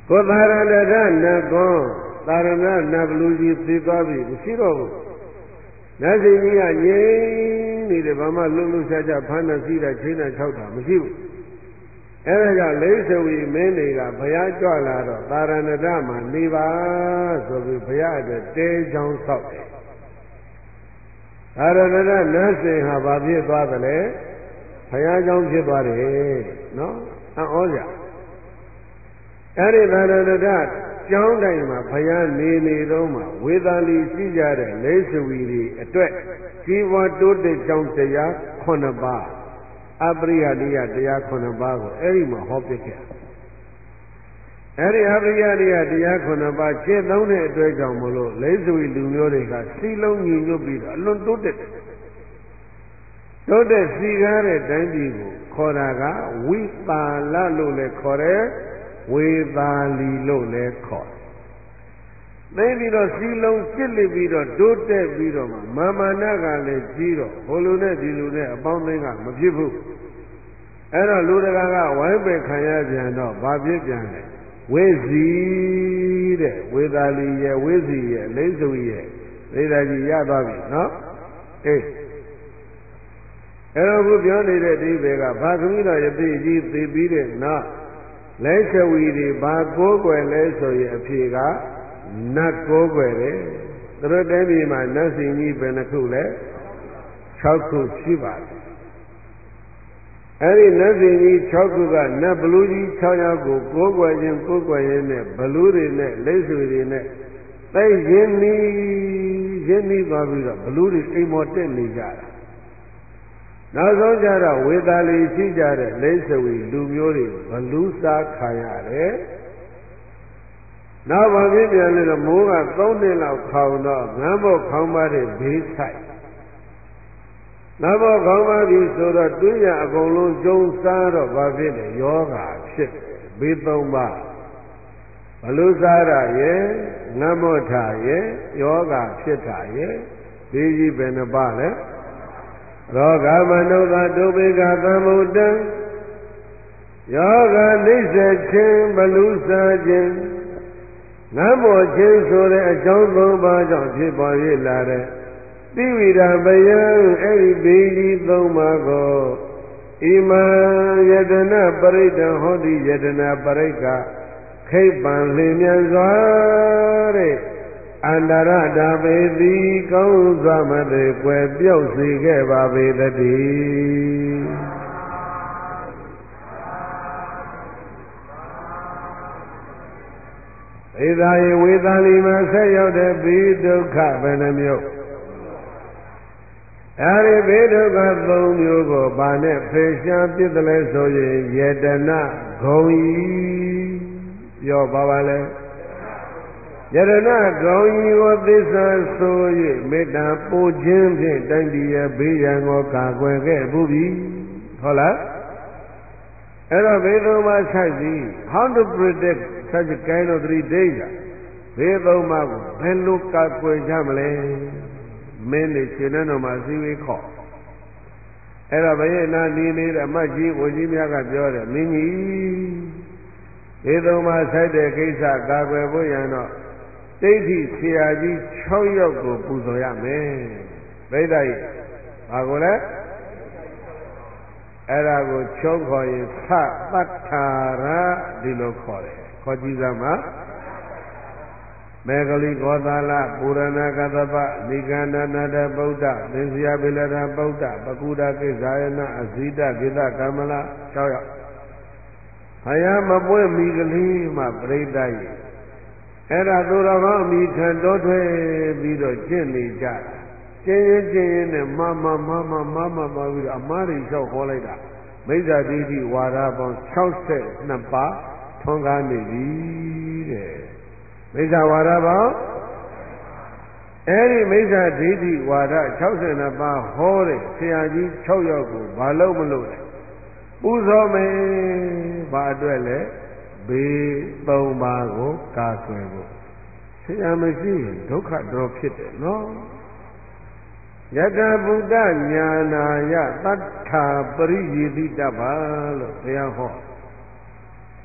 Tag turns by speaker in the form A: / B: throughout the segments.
A: ကိုသာရဏတနတ်ကောသာရဏနတ်ဘလူကြီးသိသွားပြီမရှိတော့ဘူးနတ်ရှင်ကြီးကငြိမ်နေတယ်ဘာမှလွတ်လွတ်ရှားရှားဖမ်းနေစီးတာချိန်တာ၆တာမရှိဘူးအဲဒါကြောင့်လိစ္ဆဝီမင်းတွေကဘုရားကြွလာတော့သာရဏတမှာနေပါဆိုပြီးဘုရားအတွက်တဲချောင်းဆောက်တယ်သာရဏတနတ်ရှင်ဟာဘာဖြစ်သွားသလဲဘုရားကျောင်းဖြစ်သွားတယ်နော်အံ့ဩကြအဲ့ဒီသာရဏတကျောင်းတိုင်းမှာဘုရားနေတော့မှဝေသာလီရှိကြတဲ့လိစ္ဆဝီတွေအတွက်ကြီးပွားတိုးတက်ကြောင်းတရား9ပါးအပရိယလိယတရား9ပါးကိုအဲ့ဒီမှာဟောပြခဲ့အဲ့ဒီအပရိယလိယတရား9ပါးရှင်းသုံးတဲ့အတွက်ကြောင့်မလို့လိစ္ဆဝီလူမျိုးတွေကစီလုံးညီညွတ်ပြီးတော့အလွန်တိုးတက်စီကားတဲ့တိုင်းပြည်ကိုခေါ်တာကဝိပါလလို့လည်းခေါ်တယ်ဝေသာလီလို့လည်းခေါ်တယ်သိပြီးတော့စီလုံးစစ်လိပြီးတော့တိုးတက်ပြီးတော့မာမာနကလည်းကြီးတော့ဟိုလူနဲ့ဒီလူနဲ့အပေါင်းအသင်းကမဖြစ်ဘူးအဲ့တော့လူတကာကဝိုင်းပယ်ခံရပြန်တော့ဘာဖြစ်ပြန်လဲဝိဇီတဲ့ဝေသာလီရဲ့ဝိဇီရဲ့လိစ္ဆဝီရဲ့သေတာကြီးရသွားပြီနော်အေးအဲ့တော့ခုပြောနေတဲ့ဒီဘေကဘာသမီးတော်ယသိကြီးသိပြီးတဲ့နောက်လိစ္ဆဝီတွေဘာကိုးကွယ်လဲဆိုရင်အဖြေကနတ်ကိုးကွယ်တယ်သူတို့တိုင်းပြည်မှာနတ်စင်ကြီးဘယ်နှခုလဲ6ခုရှိပါတယ်အဲ့ဒီနတ်စင်ကြီး6ခုကနတ်ဘလူကြီး6ယောက်ကိုကိုးကွယ်ခြင်းကိုးကွယ်ရင်းနဲ့ဘလူတွေနဲ့လိစ္ဆဝီတွေနဲ့သိရင်းနှီးသွားပြီးတော့ဘလူတွေအိမ်မော်တက်နေကြတာနောက်ဆုံးကြတော့ဝေသာလီရှိကြတဲ့လိစ္ဆဝီလူမျိုးတွေဘလူစားခံရတယ်နောက်ဘာဖြစ်ပြန်လဲတော့မိုးက3နှစ်လောက်ခေါင်တော့ငမ်းဖို့ခေါင်းပါတဲ့ဘေးဆိုင်ငမ်းဖို့ခေါင်းပါပြီဆိုတော့တွင်းရအကုန်လုံးကျုံစားတော့ဘာဖြစ်လဲယောဂါဖြစ်ဘေး3ပါးဘလူစားတာရဲ့ငမ်းဖို့ထားရဲ့ယောဂါဖြစ်တာရဲ့ဒီကြီးဘယ်နှပါလဲရောဂမနုဿဒုပိကသမုဒ္ဒံယောဂနိစ္စခြင်းဘလူစားခြင်းငမ်းမောခြင်းဆိုတဲ့အကြောင်း3ပါးကြောင့်ဖြစ်ပေါ်ရလာတဲ့တိဝိဒပယံအဲ့ဒီဘေးကြီး3ပါးကိုဣမံယတနာပရိဒံဟောတိယတနာပရိက္ခခိပ္ပံလင်းမြန်စွာတဲ့အန္တရတာပေတိကောင်းစွာမသိကွယ်ပြောက်စေခဲ့ပါပေတည်းဧသာယဝေသာလီမှာဆက်ရောက်တဲ့ဘေးဒုက္ခဘယ်နှမျိုးအဲဒီဘေးဒုက္ခ3မျိုးကိုဘာနဲ့ဖယ်ရှားပြစ်တယ်လဲဆိုရင်ယတနာဂုံဤပြောပါလဲယတနာဂုံဤကိုသစ္စာဆို၍မေတ္တာပို့ခြင်းဖြင့်တိုင်းပြည်ရဲ့ဘေးရန်ကိုကာကွယ်ခဲ့ဘူးပြီဟုတ်လားအဲ့တော့ဘေး3ပါးဆက်စီ how to predict such a kind of 3 days ဘေး3ပါးကိုဘယ်လိုကာကွယ်ကြမလဲမင်းနေရှင်နဲ့တော့မှအစည်းအဝေးခေါ်အဲ့တော့ဘယ်ရဲ့နာနေနေတဲ့အမတ်ကြီးဝကြီးများကပြောတယ်မင်းကြီးဘေး3ပါးဆက်တဲ့ကိစ္စကာကွယ်ဖို့ရန်တော့ဒိဋ္ဌိဆရာကြီး6ယောက်ကိုပူဇော်ရမယ်ဘိဓာကြီးဘာကိုလဲအဲ့ဒါကိုချုပ်ခေါ်ရင်သတ္ထာရဒီလိုခေါ်တယ်ခေါ်ကြည့်စမ်းပါမေဂလိဂောသလပုရဏကသပနိကန္ဒနာတဗုဒ္ဓသင်္ဇယပိလရဗုဒ္ဓပကုဒကိစ္ဆာယနာအဇိတကိသကမလ6ယောက်ဘုရားမပွင့်မီကလေးမှပြိဋ္ဌာယအဲ့ဒါသူတော်ကောင်းအမိခံတော်ထွဲပြီးတော့ကျင့်နေကြကျင်းရင်နဲ့မမပါပြီးတော့အမှားတွေလျှောက်ခေါ်လိုက်တာမိစ္ဆာဒိဋ္ဌိဝါဒပေါင်း62ပါးထွန်းကားနေပြီတဲ့မိစ္ဆာဝါဒပေါင်းအဲ့ဒီမိစ္ဆာဒိဋ္ဌိဝါဒ62ပါးဟောတဲ့ဆရာကြီး6ယောက်ကိုဘာလို့မလို့လဲပူဇော်မယ်ဘာအတွက်လဲဘေး3ပါးကိုကာကွယ်ဖို့ဆရာမရှိရင်ဒုက္ခတော့ဖြစ်တယ်နော်ယတဗုဒ္ဓညာနာယသတ္ထာပရိယေတိတ္တပါလို့ဘုရားဟော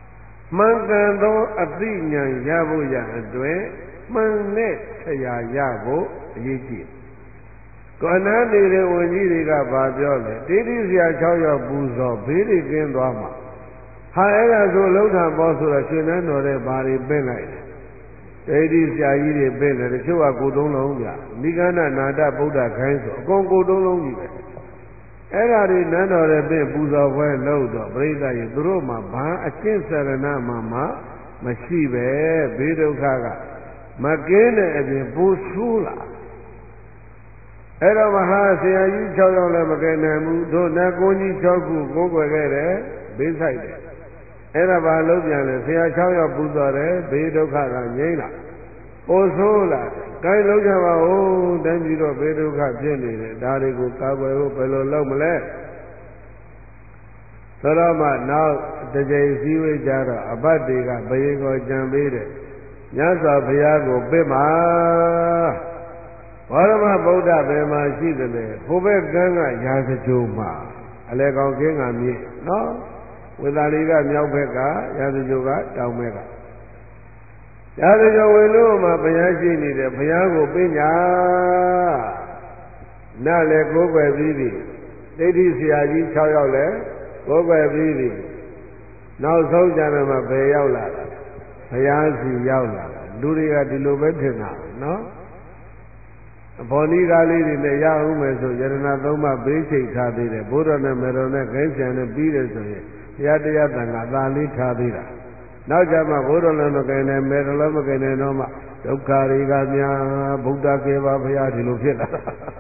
A: မှန်ကန်သောအသိဉာဏ်ရဖို့ရအတွက်မှန်တဲ့ဆရာရဖို့အရေးကြီးကောဏနေတဲ့ဝန်ကြီးတွေကဘာပြောလဲတိတိဆရာ6ယောက်ပူဇော်ဘေးတွေကင်းသွားမှာဟာအဲ့ဒါဆိုလှုပ်တာပေါ့ဆိုတော့ရှင်နန်းတော်တဲ့ဘာတွေပင့်လိုက်တယ်တိတိဆရာကြီးတွေပင့်တယ်တချို့ကကိုတုံးလုံးပြနိဂန္ဓနာတဗုဒ္ဓခိုင်းဆိုအကုန်ကိုတုံးလုံးကြီးပဲအဲ့ဒါတွေနန်းတော်တဲ့ပင့်ပူဇော်ပွဲလုပ်တော့ပြိဿကြီးသူတို့မှဘာအကျင့်စရဏမှမရှိပဲဘေးဒုက္ခကမကင်းတဲ့အပြင်ပူဆိုးလာအဲ့တော့မဟာဆရာကြီး6ယောက်လည်းမကင်းနိုင်ဘူးတို့နတ်ကုန်းကြီး6ခုကိုးကွယ်ခဲ့တယ်ဘေးဆိုင်တယ်အဲ့ဒါဘာလို့ပြန်လဲဆရာ6ယောက်ပူဇော်တယ်ဘေးဒုက္ခကငြိမ့်လာပူဆိုးလာကိုင်းလုံးကြပါဦးတိုင်းပြီးတော့ဘေးဒုက္ခဖြစ်နေတယ်ဒါတွေကိုကာကွယ်ဖို့ဘယ်လိုလုပ်မလဲဆိုတော့မှနောက်တစ်ကြိမ်စည်းဝေးကြတော့အဘတ်တွေကဘယင်ကိုကြံပေးတယ်မြတ်စွာဘုရားကိုပြစ်မှာဘောရမဗုဒ္ဓဘယ်မှာရှိတယ်လဲဟိုဘက်ကန်းကရာဇကြိုမှာအလဲကောင်ကင်းကမြင့်နော်ဝေသာလီကမြောက်ဘက်ကရာဇကြိုကတောင်ဘက်ကရာဇကြိုဝင်လို့မှဘုရားရှိနေတယ်ဘုရားကိုပြညာနားလည်းကိုးကွယ်ပြီးပြီဒိဋ္ဌိဆရာကြီး6ယောက်လည်းကိုးကွယ်ပြီးပြီနောက်ဆုံးကြတယ်မှာဘယ်ရောက်လာတာဘုရားစီရောက်လာတာလူတွေကဒီလိုပဲထင်တာနော်အဘောနီးကားလေးတွေနဲ့ရအောင်မယ်ဆိုယရဏသုံးပါးဘေးချိတ်ထားသေးတယ်ဘုရားနဲ့မေတော်နဲ့ခိုင်းဆံနဲ့ပြီးတယ်ဆိုရင်ဘုရားတရားတန်ခါသာလေးထားသေးတာနောက်ကြမှာဘုရားလည်းမကင်နဲ့မေတော်လည်းမကင်နဲ့တော့မှဒုက္ခတွေကများဗုဒ္ဓကေပါဘုရားဒီလိုဖြစ်လာ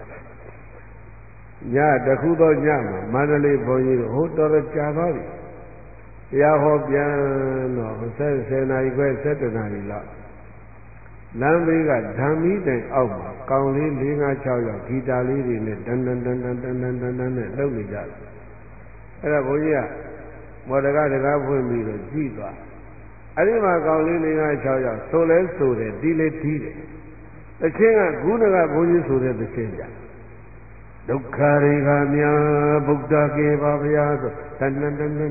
A: ညတခုတော့ညမှာမန္တလေးဘုန်းကြီးတို့ဟိုတော်တော်ကြာသွားပြီတရားဟောပြန်တော့10နာရီခွဲ17နာရီလောက်လမ်းဘေးကဓမ္မီတိုင်အောက်မှာကောင်လေး4 5 6ယောက်ဂီတာလေးတွေနဲ့တန်နဲ့လှုပ်နေကြတယ်အဲ့ဒါဘုန်းကြီးကမော်ဒကာတကားဖွင့်ပြီးတော့ကြည့်သွားအဲ့ဒီမှာကောင်လေး4 5 6ယောက်ဆိုလဲဆိုတယ်တီးလဲတီးတယ်တခြင်းကဂုဏကဘုန်းကြီးဆိုတဲ့တခြင်းကြဒုက္ခတွေကများဗုဒ္ဓကေပါဗျာဆိုတန်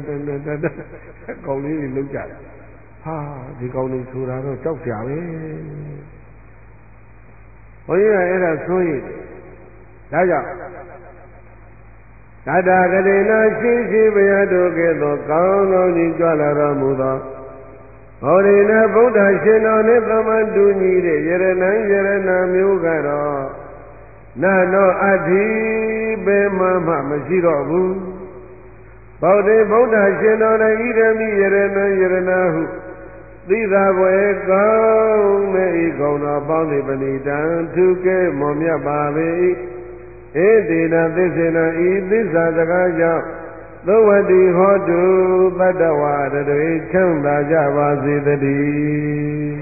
A: ကောင်လေးတွေလှုပ်ကြတယ်ဟာဒီကောင်လေးဆိုတာတော့ကြောက်ကြပဲဘုန်းကြီးကအဲ့ဒါဆိုရင်ဒါကြောင့်တတဂတိနာရှိရှိဘုရားတို့ကဲ့သို့ကောင်းကောင်းကြီးကြွလာတော်မူသောဟောဒီနာဗုဒ္ဓရှင်တော်နှင့်သမတူညီတဲ့ယရဏမျိုးကတော့နာနောအတ္တိဘေမမရှိတော့ဘူးဗုဒ္ဓဗုဒ္ဓရှင်တော်၌ဣဒမိယရဏဟုသိသာဘွယ်ကောင်းမဲ့ဤကုံတော်ပေါင်းနေပဏိတံသူကဲမော်မြတ်ပါပေ၏ဧတေနသစ္စေနဤသစ္စာစကားကြောင့်သောဝတိဟောတုတတ္တဝါတွေချမ်းသာကြပါစေတည်း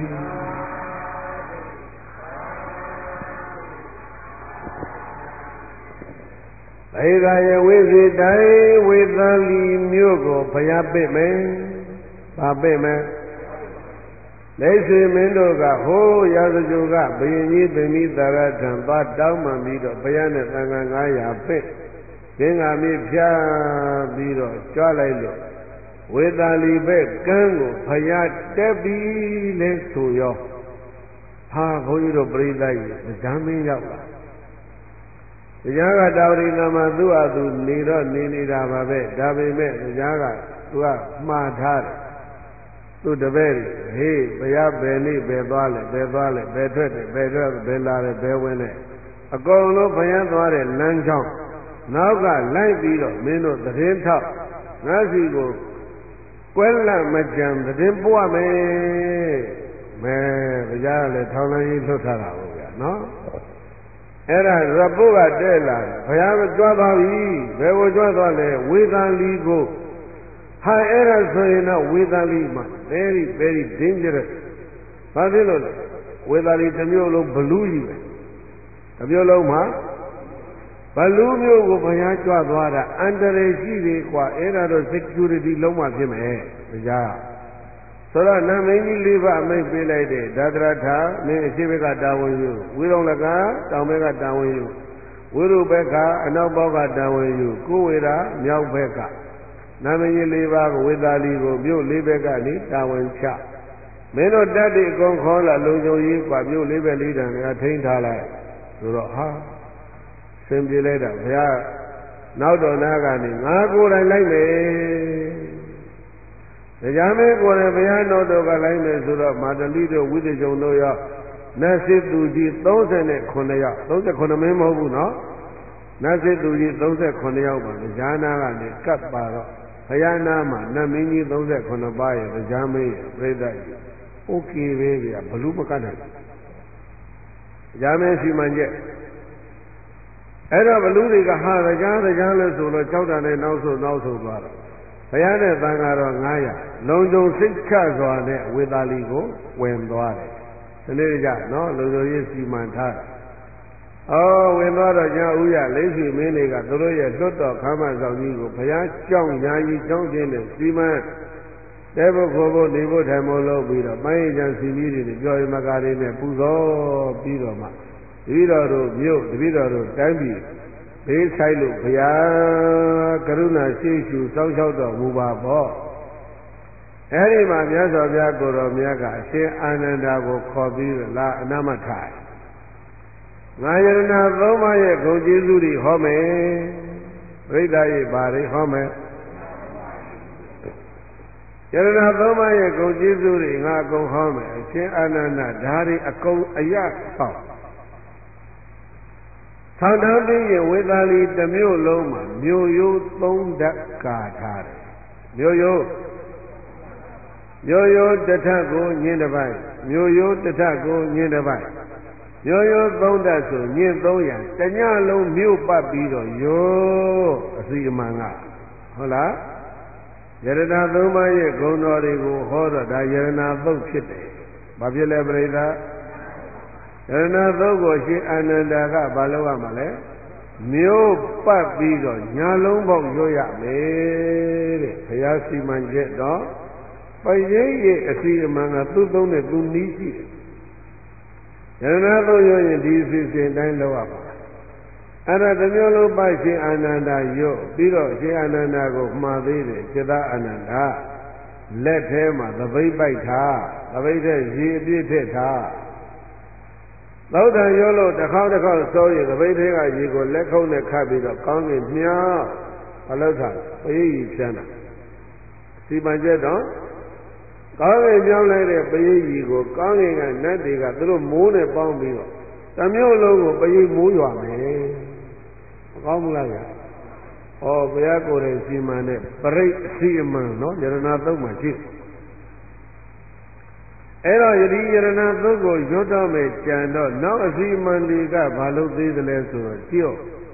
A: ဧကယဝိဇိတိုင်ဝေသလီမြို့ကိုဘုရားပြစ်မယ်။ဘာပြစ်မယ်။လက်ရှိမင်းတို့ကဟိုးရာဇဂိုကဘုရင်ကြီးသင်္မိသာရထံသွားတောင်းမှပြီးတော့ဘုရားနဲ့သံဃာ900ပြစ်သင်္ဃာမြစ်ဖြားပြီးတော့ကြွားလိုက်လို့ဝေသာလီဘက်ကန်းကိုဘုရားတက်ပြီးလဲဆိုရောဟာဘုန်းကြီးတို့ပြိဿကြီးဇာမင်းရောက်လာတရားကတာဝတိနာမှာသူ့ဟာသူနေတော့နေနေတာပါပဲဒါပေမဲ့တရားကသူကမှားထားတယ်သူတပည့်တွေဟေးဘုရားဘယ်နေ့ဘယ်သွားလဲဘယ်ထွက်တယ်ဘယ်လာတယ်ဘယ်ဝင်လဲအကုန်လုံးဘုရားသွားတဲ့လမ်းကြောင်းနောက်ကလိုက်ပြီးတော့မင်းတို့သတင်းထောက်ငါစီကိုကွဲလန့်မကြံသတင်းပွားမယ်မဲဘုရားကလည်းထောင်လိုင်းကြီးလွတ်ထားတာဟုတ်ဗျာနော်အဲ့ဒါရပုကတဲ့လာဘုရားကကြွားသွားပြီဘယ်ကိုကြွားသွားလဲဝေသာလီကိုဟာအဲ့ဒါဆိုရင်တော့ဝေသာလီမှာ very dangerous ဘာဖြစ်လို့လဲဝေသာလီတစ်မျိုးလုံးဘလူးကြီးပဲတစ်မျိုးလုံးမှာဘလူးမျိုးကိုဘုရားကြွားသွားတာအန္တရာယ်ရှိတယ်ကွာအဲ့ဒါတော့ security လုံးဝဖြစ်မယ်တရားဆိုတော့နာမင်းကြီး၄ပါးအမိတ်ပေးလိုက်တဲ့ဒါတရထာမင်းအရှိဘက်ကတာဝန်ယူဝိရုံလကတောင်ဘက်ကတာဝန်ယူဝိရုဘက်ကအနောက်ဘောက်ကတာဝန်ယူကိုဝေရာမြောက်ဘက်ကနာမည်ကြီး၄ပါးကိုဝေသာလီကိုမြို့၄ဘက်ကနေတာဝန်ချမင်းတို့တက်တဲ့အကုန်ခေါ်လာလုံခြုံရေးกว่าမြို့၄ဘက်၄တန်ကထိန်းထားလိုက်ဆိုတော့ဟာဆင်ပြေလိုက်တာဘုရားနောက်တော်နာကနေငါကိုယ်တိုင်လိုက်မယ်တရားမင်းကိုယ်တိုင်ဘုရားတော်တော်ကလိုက်မယ်ဆိုတော့မာတလိတို့ဝိသေကြုံတို့ရောနတ်စစ်သူကြီး39ယောက်39မင်းမဟုတ်ဘူးနော်နတ်စစ်သူကြီး39ယောက်ပါတရားနာကနေကပ်ပါတော့ဘုရားနာမှာနတ်မင်းကြီး39ပါးရဲ့တရားမင်းရဲ့ပြိဿကြီးโอเคပဲဗျာဘလူမကတ်နိုင်တရားမင်းစီမံချက်အဲ့တော့ဘလူတွေကဟာတရားလို့ဆိုတော့ကြောက်တာနဲ့နောက်ဆုံးသွားတော့ဘုရားနဲ့သံဃာတော်900လုံခြုံစိတ်ချစွာနဲ့ဝေသာလီကိုဝင်သွားတယ်ဒီနေ့ကြနော်လုံခြုံရေးစီမံထားတယ်ဝင်သွားတော့ညာဥရလိမ့်စီမင်းတွေကသူတို့ရဲ့လွတ်တော်ခမ်းမဆောင်ကြီးကိုဘုရားကြောင်းညာကြီးကြောင်းခြင်းနဲ့စီမံတဲဖို့ခေါ်ဖို့နေဖို့ထိုင်ဖို့လုပ်ပြီးတော့ပိုင်းရန်စီမီးတွေပြောရမကားတွေနဲ့ပူဇော်ပြီးတော့မှတပည့်တော်တို့မြို့တပည့်တော်တို့တိုင်းပြည်ဘေးဆိုင်လို့ဘုရားကရုဏာရှိရှုစောင့်ရှောက်တော်မူပါပေါ့အဲဒီမှာမြတ်စွာဘုရားကိုယ်တော်မြတ်ကအရှင်အာနန္ဒာကိုခေါ်ပြီးလာအနာမထိုင်ငါယရဏသုံးပါးရဲ့ဂုဏ်ကျေးဇူးတွေဟောမယ်ပြိဿရဲ့ဘာတွေဟောမယ်ယရဏသုံးပါးရဲ့ဂုဏ်ကျေးဇူးတွေငါအကုန်ဟောမယ်အရှင်အာနန္ဒာဒါတွေအကုန်အရဆောင်ထောင်တော်ပြီးရင်ဝေသာလီတစ်မြို့လုံးမှာမြို့ရိုး3ဓာတ်ကာထားတယ်မြို့ရိုးတစ်ထပ်ကိုညင်းတစ်ပိုက်မြို့ရိုးတစ်ထပ်ကိုညင်းတစ်ပိုက်မြို့ရိုး3ဓာတ်ဆိုညင်း300တညလုံးမြို့ပတ်ပြီးတော့ရိုးအစီအမံကဟုတ်လားယရဏသုံးပါးရဲ့ဂုဏ်တော်တွေကိုဟောတော့ဒါယရဏသုတ်ဖြစ်တယ်ဘာဖြစ်လဲပြိဿယရဏသုတ်ကိုရှင်အာနန္ဒာကဘာလုပ်ရမှာလဲမြို့ပတ်ပြီးတော့ညာလုံးပေါက်ရွတ်ရမယ်တဲ့ဘုရားစီမံချက်တော့ပရိရဲ့အစီအမံကသူ့သုံးနဲ့သူနီးရှိတယ်ယရဏသုတ်ရွတ်ရင်ဒီအစီအစဉ်တိုင်းလုပ်ရပါအဲ့ဒါတစ်မျိုးလုံးပတ်ရှင်အာနန္ဒာရွတ်ပြီးတော့ရှင်အာနန္ဒာကိုမှားသေးတယ်จิตအာနန္ဒာလက်ထဲမှာသပိတ်ပိုက်ထားသပိတ်ထဲရေအပြည့်ထည့်ထားသောတာရောလို့တစ်ခေါက်စိုးရင်သပိတ်ထဲကရေကိုလက်ခုံးနဲ့ခတ်ပြီးတော့ကောင်းကင်မြောက်ဘလို့သာပရိယီဖြန်းတာစီမံချက်တော့ကောင်းကင်မြောက်လိုက်တဲ့ပရိယီကိုကောင်းကင်ကနတ်တွေကသူတို့မိုးနဲ့ပေါင်းပြီးတော့တမျိုးလုံးကိုပရိမိုးရွာမယ်မကောင်းဘူးလားဗျာဘုရားကိုယ်တိုင်စီမံတဲ့ပရိအစီအမံနော်ယရဏသုတ်မှာရှိအဲ့တော့ယတိယရဏသုတ်ကိုရွတ်တော့မယ်ကြံတော့နောက်အစီအမံတွေကဘာလို့သေးသလဲဆိုတော့ကြည့်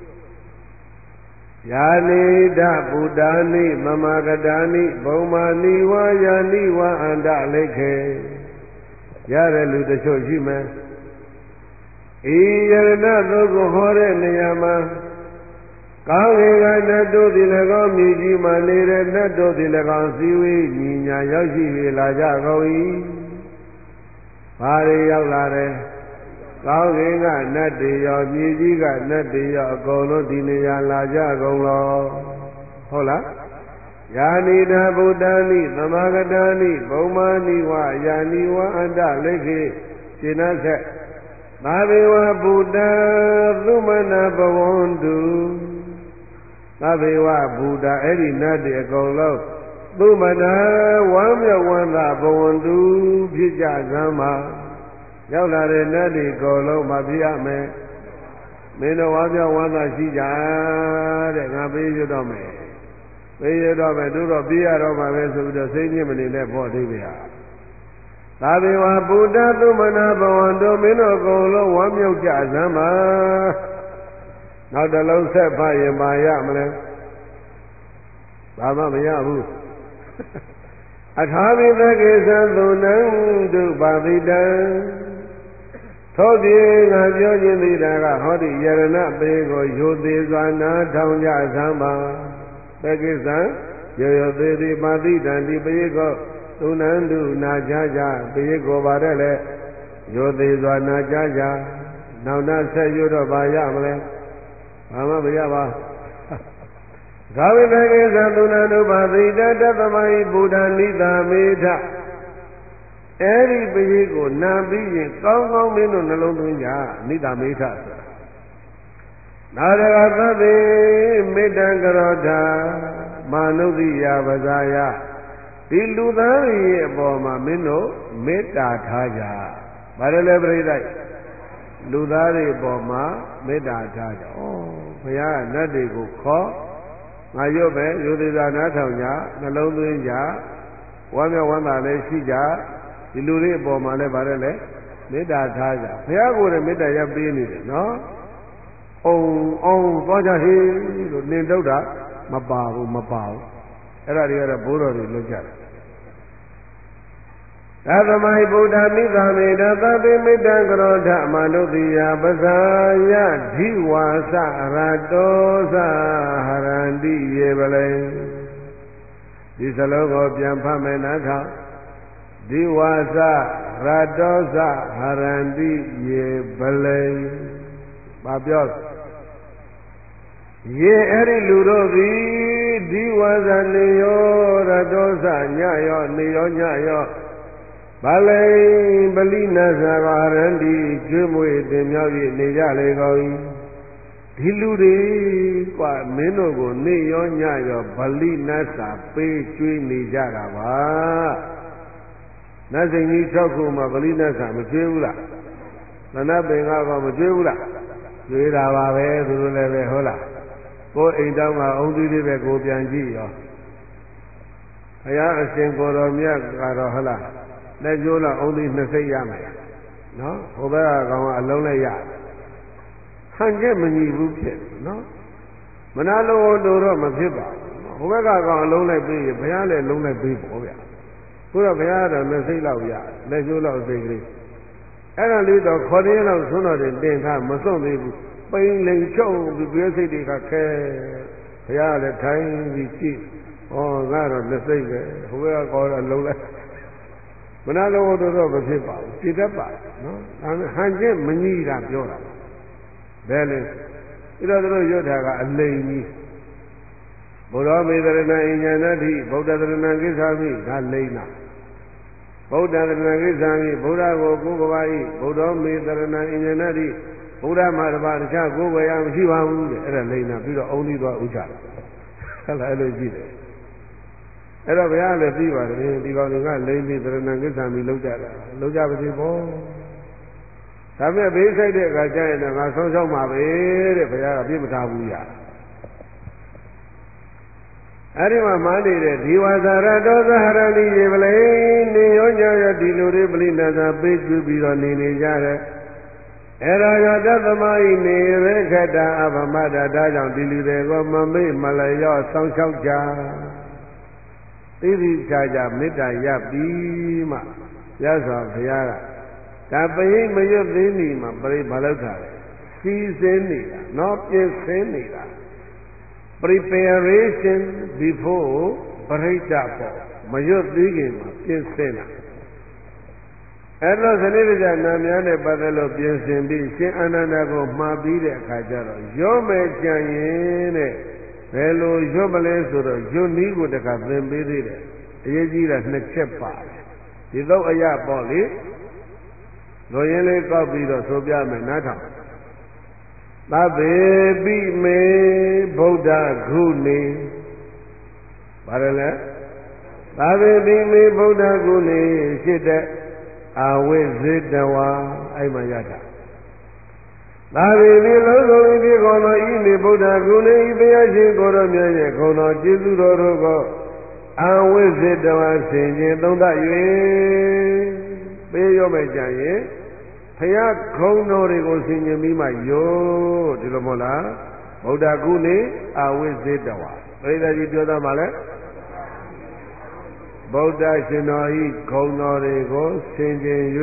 A: ယာနိဒဗုဒ္ဓာနိမမဂတာနိဘုံမာနိဝါယာနိဝါအန္တလိခေရတဲ့လူတချို့ရှိမယ်ဤယရဏသုတ်ကိုဟောတဲ့နေရာမှာကောင်းကင်ကနတ်တို့သည်၎င်းမြေကြီးမှနေတဲ့နတ်တို့သည်၎င်းစီဝေးညီညာရောက်ရှိလာကြကုန်၏ဘာတွေရောက်လာတယ်ကောင်းကင်ကနတ်တွေရောမြေကြီးကနတ်တွေရောအကုန်လုံးဒီနေရာလာကြကုန်လောဟုတ်လားယာနိဒဗုဒ္ဓာနိသမဂတာနိဘုံမာနိဝယာနိဝအန္တလိခေရှင်းတ်ဆက်သာဝေဝဗုဒ္ဓသုမနာဘဝန္တုသဗ္ဗေဝဗုဒ္ဓအဲ့ဒီနတ်တွေအကုန်လုံးသုမနာဝမ်းမြောက်ဝမ်းသာဘဝန္တုဖြစ်ကြစမ်းပါရောက်လာတဲ့နတ်တွေအကုန်လုံးမဖြစ်ရမယ်မင်းတို့ဝမ်းမြောက်ဝမ်းသာရှိကြတဲ့ငါပေးရတော့မယ်ပေးရတော့မယ်တို့တော့ပြရတော့မှာပဲဆိုပြီးတော့စိတ်ညစ်မနေနဲ့ပေါ့အိဗေဟာသာဝေဝဗုဒ္ဓသုမနာဘဝန္တုမင်းတို့အကုန်လုံးဝမ်းမြောက်ကြစမ်းပါနောက်တစ်လုံးဆက်ဖတ်ရင်ပါရမလဲဘာမှမရဘူးအထာဝိသကေသသုနံဒုပါတိတံသောပြေငါပြောခြင်းသည်တာကဟောဒီယရဏပေကိုယိုသေးစွာနာထောင်ကြစမ်းပါသကေသံယောသေးသည်ပါတိတံဒီပေကိုသုနံဒုနာကြကြပေကိုပါတဲ့လေယိုသေးစွာနာကြကြနောက်ဆက်ရွတော့ပါရမလဲဘာမှမရပါသာဝိတကေသသုဏနုပါတိတတသမဟိဗုဒ္ဓနိသာမေထအဲ့ဒီပရိကိုနာပြီးရင်ကောင်းကောင်းမင်းတို့နှလုံးသွင်းကြနိသာမေထဆိုတာနာရကသဗ္ဗေမေတ္တံကရောဓာမာနုဿိယပဇာယဒီလူသားတွေရဲ့အပေါ်မှာမင်းတို့မေတ္တာထားကြ။ဘာလဲပြိဿလူသားတွေအပေါ်မှာမေတ္တာထားကြ။ဩဘုရားကနတ်တွေကိုခေါ်ငါရွတ်ပဲယူသေးသာနားထောင်ကြနှလုံးသွင်းကြဝမ်းမြောက်ဝမ်းသာလည်းရှိကြဒီလူတွေအပေါ်မှာလည်းဗါတယ်လေမေတ္တာထားကြဘုရားကိုယ်နဲ့မေတ္တာရပ်ပေးနေတယ်နော်။အောင်သွားကြဟေးလို့နင်တော့တာမပါဘူးအဲ့ဒါတွေကတော့ဘိုးတော်တွေလုပ်ကြတယ်သာသမဟိဗုဒ္ဓမိသာမေတသဗ္ဗေမေတ္တံကရောဓမနုဿိယပဇာယဓိဝါစရတောသဟရန္တိယေပလေဒီစလုံးကိုပြန်ဖတ်မယ်နားထောင်ဓိဝါစရတောသဟရန္တိယေပလေဘာပြောယေအဲ့ဒီလူတို့သည်ဒီဝါစာနေရောရတောစညရောနေရောညရောဗလိပလိနသဘာရန္တိကျွေးမွေတင်မြောက်၍နေကြလေကုန်၏ဒီလူတွေကမင်းတို့ကိုနေရောညရောဗလိနသပေးကျွေးနေကြတာပါနတ်စိန်ကြီး6ခုမှာဗလိနသမကျွေးဘူးလားသနပင်ကမကျွေးဘူးလားကျွေးတာပါပဲသူတို့လည်းပဲဟုတ်လားကိုယ်အိမ်တောင်းကအုံးသီးလေးပဲကိုပြန်ကြည့်ရောဘုရားအရှင်ကိုယ်တော်မြတ်ကတော့ဟုတ်လားလက်ကျိုးလောက်အုံးသီး2စိတ်ရမယ်နော်ဟိုဘက်ကကောင်ကအလုံးလည်းရဟန်ကျက်မညီဘူးဖြစ်နော်မနာလို့တော့မဖြစ်ပါဘူးဟိုဘက်ကကောင်အလုံးလိုက်ပြီးဘုရားလည်းလုံးလိုက်ပြီးပေါ့ဗျာကိုတော့ဘုရားတော့2စိတ်လောက်ရလက်ကျိုးလောက်စိတ်ကလေးအဲ့ဒါလေးတော့ခေါ်တဲ့လောက်သွန်းတော်တင်တင်ထားမစွန့်သေးဘူးပိန်လိန်ချုပ်ပြီးပြည့်စိတ်တွေကခဲဘုရားလည်းထိုင်ပြီးကြည့်ဩငါတော့2စိတ်ပဲဟိုဘက်ကကောတော့လုံးလိုက်မနာလို့တော့မဖြစ်ပါဘူးသိတတ်ပါနော်ဟန်ကျက်မညီတာပြောတာဘယ်လဲအဲ့တော့တို့ရွတ်တာကအလိမ်ကြီးဘုရားမေတ္တရဏအညာဏတိဗုဒ္ဓတရဏကိစ္ဆာမိဒါလိမ်တာဗုဒ္ဓတရဏကိစ္ဆာမိဘုရားကိုကိုးကွာ၏ဘုဒ္ဓမေတ္တရဏအညာဏတိဘုရားမှာတပါးတခြားကိုယ်ဝယ်ရမရှိပါဘူးတဲ့အဲ့ဒါလိမ့်တာပြီးတော့အုံးပြီးသွားဥချတယ်ဟုတ်လားအဲ့လိုကြည့်တယ်အဲ့တော့ဘုရားလည်းပြီးပါတယ်ဒီကောင်တွေကလိမ့်ပြီးသရဏကိစ္ဆာမီလောက်ကြတာလောက်ကြပါသေးပေါ့ဒါပေမဲ့ဘေးဆိုင်တဲ့အခါကျရင်တော့ငါဆုံးရှုံးမှာပဲတဲ့ဘုရားကပြစ်မထားဘူးရအဲ့ဒီမှာမာနေတဲ့ဒီဝါစာရတောသဟရဏိရေပလေနေရောညရောဒီလူတွေပလိနာသာပေးကျွပြီးတော့နေကြတယ်အဲ့ဒါကြောင့်တသမဟိနေရေခတ္တအဘမတ္တဒါကြောင့်ဒီလူတွေကိုမမေ့မလျော့ဆောင်းလျှောက်ကြသိသိချာချာမေတ္တာရပ်ပြီးမှရသော်ဘုရားကဒါပရိမရွတ်သိနေမှာပရိဘာလို့ထားလဲစီစဉ်နေတာနော်ပြင်ဆင်နေတာ preparation before ပရိစ္ဆပေါ့မရွတ်သေးခင်မှာပြင်ဆင်တာအဲ့တော့ဇနိဒကြနာများနဲ့ပတ်သက်လို့ပြင်ဆင်ပြီးရှင်အာနန္ဒာကိုမှားပြီးတဲ့အခါကျတော့ရောမယ်ကြံရင်တဲ့ဘယ်လိုရွတ်မလဲဆိုတော့ရွတ်နည်းကိုတခါသင်ပေးသေးတယ်အရေးကြီးတာ2ချက်ပါတယ်ဒီတော့အရာပေါ့လေလိုရင်းလေးကောက်ပြီးတော့ဆိုပြမယ်နားထောင်သဗ္ဗေပိမေဗုဒ္ဓဂုဏေဘာလဲသဗ္ဗေပိမေဗုဒ္ဓဂုဏေရှိတဲ့အဝိဇိတဝါအဲ့မှာရတာသာဝေဒီလုံးစုံဤဒီကောသောဤနေဗုဒ္ဓဂုဏေဤဘုရားရှင်ကိုယ်တော်မြတ်ရဲ့ဂုဏ်တော်ကျေးဇူးတော်တို့ကိုအဝိဇိတဝါဆင်ခြင်သုံးသပ်၍ပေးရောမယ်ကြရင်ဘုရားဂုဏ်တော်တွေကိုဆင်ခြင်ပြီးမှယောဒီလိုမဟုတ်လားဗုဒ္ဓဂုဏေအဝိဇိတဝါပရိသတ်ကြီးပြောသားမှာလဲဗုဒ္ဓရှင်တော်ဤဂုဏ်တော်တွေကိုဆင်ခြင်၍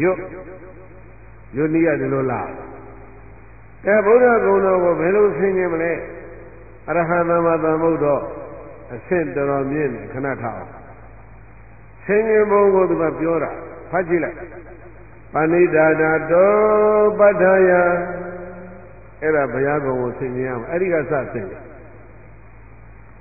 A: ရွတ်နည်းရတယ်လို့လားအဲဗုဒ္ဓဂုဏ်တော်ကိုဘယ်လိုဆင်ခြင်မလဲအရဟံသမ္မာသမ္ဗုဒ္ဓအဆင့်တော်မြင့်ခဏထားအောင်ဆင်ခြင်ဘုံကိုသူကပြောတာဖတ်ကြည့်လိုက်ပဏိဒါဒတောပဋ္ဌာယအဲ့ဒါဘုရားကုံကိုဆင်ခြင်ရမှာအဲ့ဒီကစဆင်ခြင်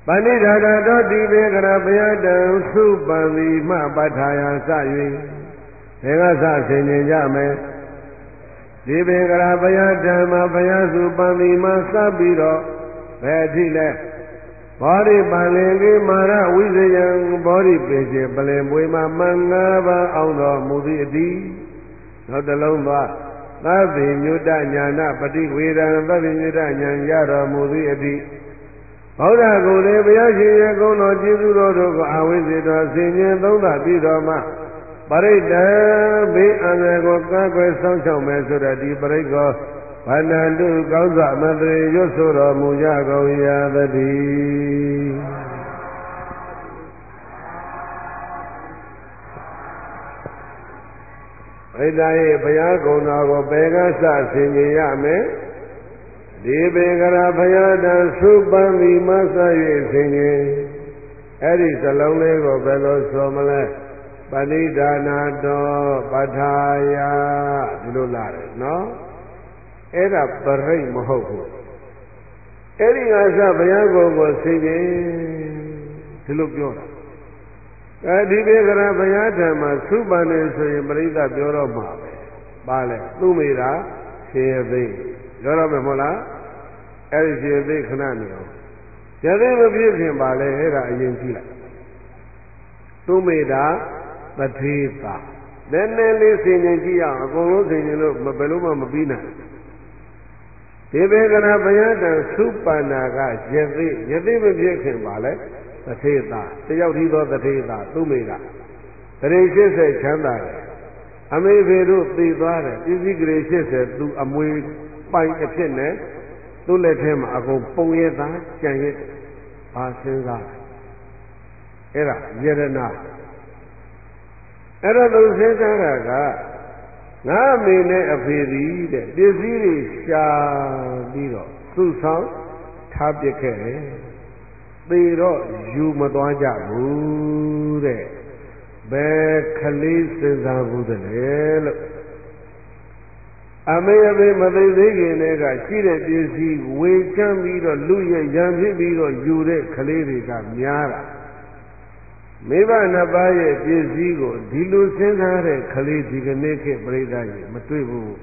A: ပဏိဒါတောတိဘေကရဘယတံသုပံတိမပဋ္ဌာယစ၍ဒေဝသဆင်ញင်ကြမယ်ဒီဘေကရဘယတံမှာဘယသုပံတိမစပြီးတော့ဘယ်အထိလဲဘောဓိပလင်ကိမာရဝိဇယံဘောဓိပေစေပလင်ပွေမှာမင်္ဂပါအောင်တော်မူသည့်အတိနောက်တစ်လုံးသွားသဗ္ဗညုတညာနာပฏิဝေဒံသဗ္ဗညုတညာရတော်မူသည့်အတိဘုရားကိုယ်လေးဘုရားရှင်ရဲ့ဂုဏ်တော်ကျေးဇူးတော်တို့ကိုအာဝိဇ္ဇတော်ဆင်ញင်သုံးသပြီးတော်မှပရိတ္တဘေးအန္တရာယ်ကိုကာကွယ်ဆောင်ရှောက်မယ်ဆိုတဲ့ဒီပရိက္ခောဘာနန္တုကောင်းစွာမတရေရွတ်ဆိုတော်မူကြကုန်ရာသတည်းပရိတ္တရဲ့ဘုရားဂုဏ်တော်ကိုဘယ်ကစဆင်ញင်ရမယ်ဒီဘေကရာဘုရားတန်သုပံမိမဆ၍ဆင်ញင်အဲ့ဒီစလုံးလေးကိုဘယ်လိုဆိုမလဲပဏိဒါနာတောပဋ္ဌာယဒီလိုလာတယ်နော်အဲ့ဒါပရိတ်မဟုတ်ဘူးအဲ့ဒီငါစဘုရားကုံကိုဆင်ញင်ဒီလိုပြောတာအဲဒီဘေကရာဘုရားထံမှာသုပန်နေဆိုရင်ပရိသတ်ပြောတော့မှာပဲပါလေသူ့မိတာရှင်သိပြောတော့မယ်မဟုတ်လားအဲ့ဒီရှင်သိခဏနေအောင်ရသေးမဖြစ်ခင်ပါလေအဲ့ဒါအရင်ကြည့်လိုက်သူ့မိတာတထေသာနည်းနည်းလေးဆင်ញင်ကြည့်အောင်အကုန်လုံးဆင်ញင်လို့ဘယ်လို့မှမပြီးနိုင်ဒီဘေကနာဘုရားတန်သုပန္နာကယသိမဖြစ်ခင်ပါလေတထေသာတယောက်ဒီသောတထေသာသူ့မိကတရေ80ချမ်းသာတယ်အမေဖေတို့သိသွားတယ်ပြည်စည်းကလေး80သူအမွေပိုင်အဖြစ်နဲ့သူ့လက်ထဲမှာအကုန်ပုံရသားကြံရပါစဉ်းစားအဲ့ဒါယရနာအဲ့တော့သူစဉ်းစားတာကငါအမေနဲ့အဖေသည်တဲ့ပစ္စည်းတွေရှာပြီးတော့သူ့ဆောင်ထားပစ်ခဲ့တယ်သေတော့ယူမသွားကြဘူးတဲ့ဘယ်ခလေးစဉ်းစားဘူးတဲ့လို့အမေအဖေမသိသေးခင်တည်းကရှိတဲ့ပစ္စည်းဝေချမ်းပြီးတော့လူရဲ့ရံဖြစ်ပြီးတော့ယူတဲ့ခလေးတွေကများတာမိဘနှစ်ပါးရဲ့ပစ္စည်းကိုဒီလိုစဉ်းစားတဲ့ခလေးဒီကနေ့ခေတ်ပြိဿကြီးမတွေ့ဘူး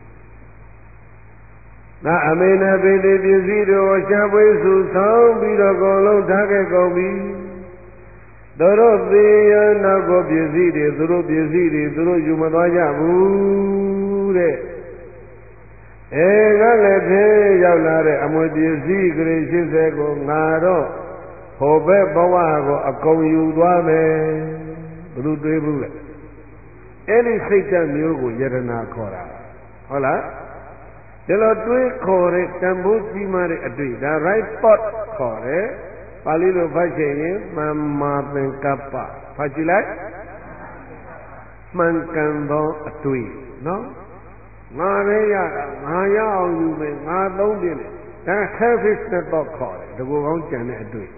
A: ။ဒါအမေနဲ့ဖေဒီပစ္စည်းတို့ရှားပွေးစုဆောင်ပြီးတော့အကုန်လုံးထားခဲ့ကုန်ပြီ။တို့သေရနောက်ကိုပစ္စည်းတွေသူတို့ပစ္စည်းတွေသူတို့ယူမသွားကြဘူးတဲ့။ကလည်းဖေးရောက်လာတဲ့အမွေပစ္စည်းကလေး80ကိုငါတော့ဟိုဘက်ဘဝကိုအကုန်ယူသွားမယ်ဘယ်လိုတွေးဘူးလဲအဲ့ဒီစိတ်ဓာတ်မျိုးကိုယရနာခေါ်တာဟုတ်လားဒီလိုတွေးခေါ်တဲ့တန်ဖိုးကြီးမားတဲ့အတွေ့ဒါ right thought ခေါ်တယ်ပါဠိလိုဖတ်ချင်ရင်သမ္မာသင်္ကပ္ပဖတ်ကြည့်လိုက်မှန်ကန်သောအတွေ့နော်ငါပဲရတာငါရအောင်ယူမယ်ငါသုံးပြမယ်ဒါ selfish thought ခေါ်တယ်ဒီကိုကောင်းကြံတဲ့အတွေ့